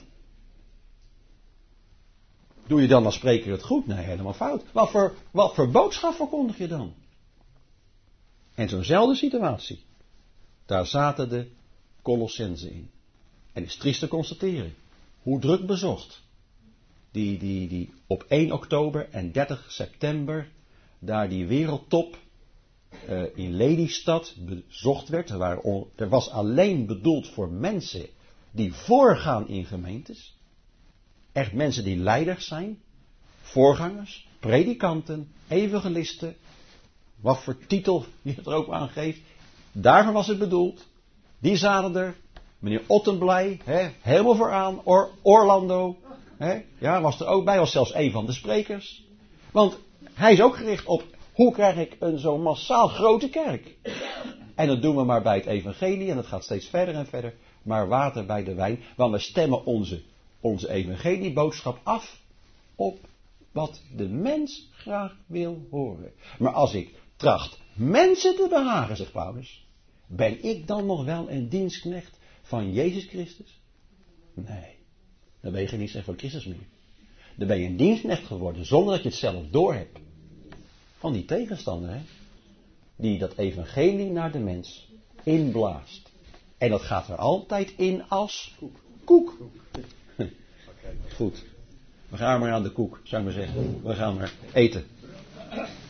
Doe je dan als spreker het goed? Nee, helemaal fout. Wat voor boodschap verkondig je dan? En zo'nzelfde situatie. Daar zaten de Colossenzen in. En het is triest te constateren. Hoe druk bezocht. Die op 1 oktober en 30 september. Daar die wereldtop in Lelystad bezocht werd. Er was alleen bedoeld voor mensen die voorgaan in gemeentes. Echt mensen die leiders zijn. Voorgangers, predikanten, evangelisten. Wat voor titel je het er ook aan geeft. Daarvoor was het bedoeld. Die zaten er. Meneer Ottenblij, helemaal vooraan. Orlando, ja, was er ook bij. Was zelfs een van de sprekers. Want hij is ook gericht op, hoe krijg ik een zo massaal grote kerk? En dat doen we maar bij het evangelie. En dat gaat steeds verder en verder. Maar water bij de wijn. Want we stemmen onze evangelieboodschap af op wat de mens graag wil horen. Maar als ik tracht mensen te behagen, zegt Paulus, ben ik dan nog wel een dienstknecht van Jezus Christus? Nee, dan ben je geen dienstknecht van Christus meer. Dan ben je een dienstknecht geworden zonder dat je het zelf doorhebt. Van die tegenstander, die dat evangelie naar de mens inblaast. En dat gaat er altijd in als koek. Goed. We gaan maar aan de koek, zou ik maar zeggen. We gaan maar eten.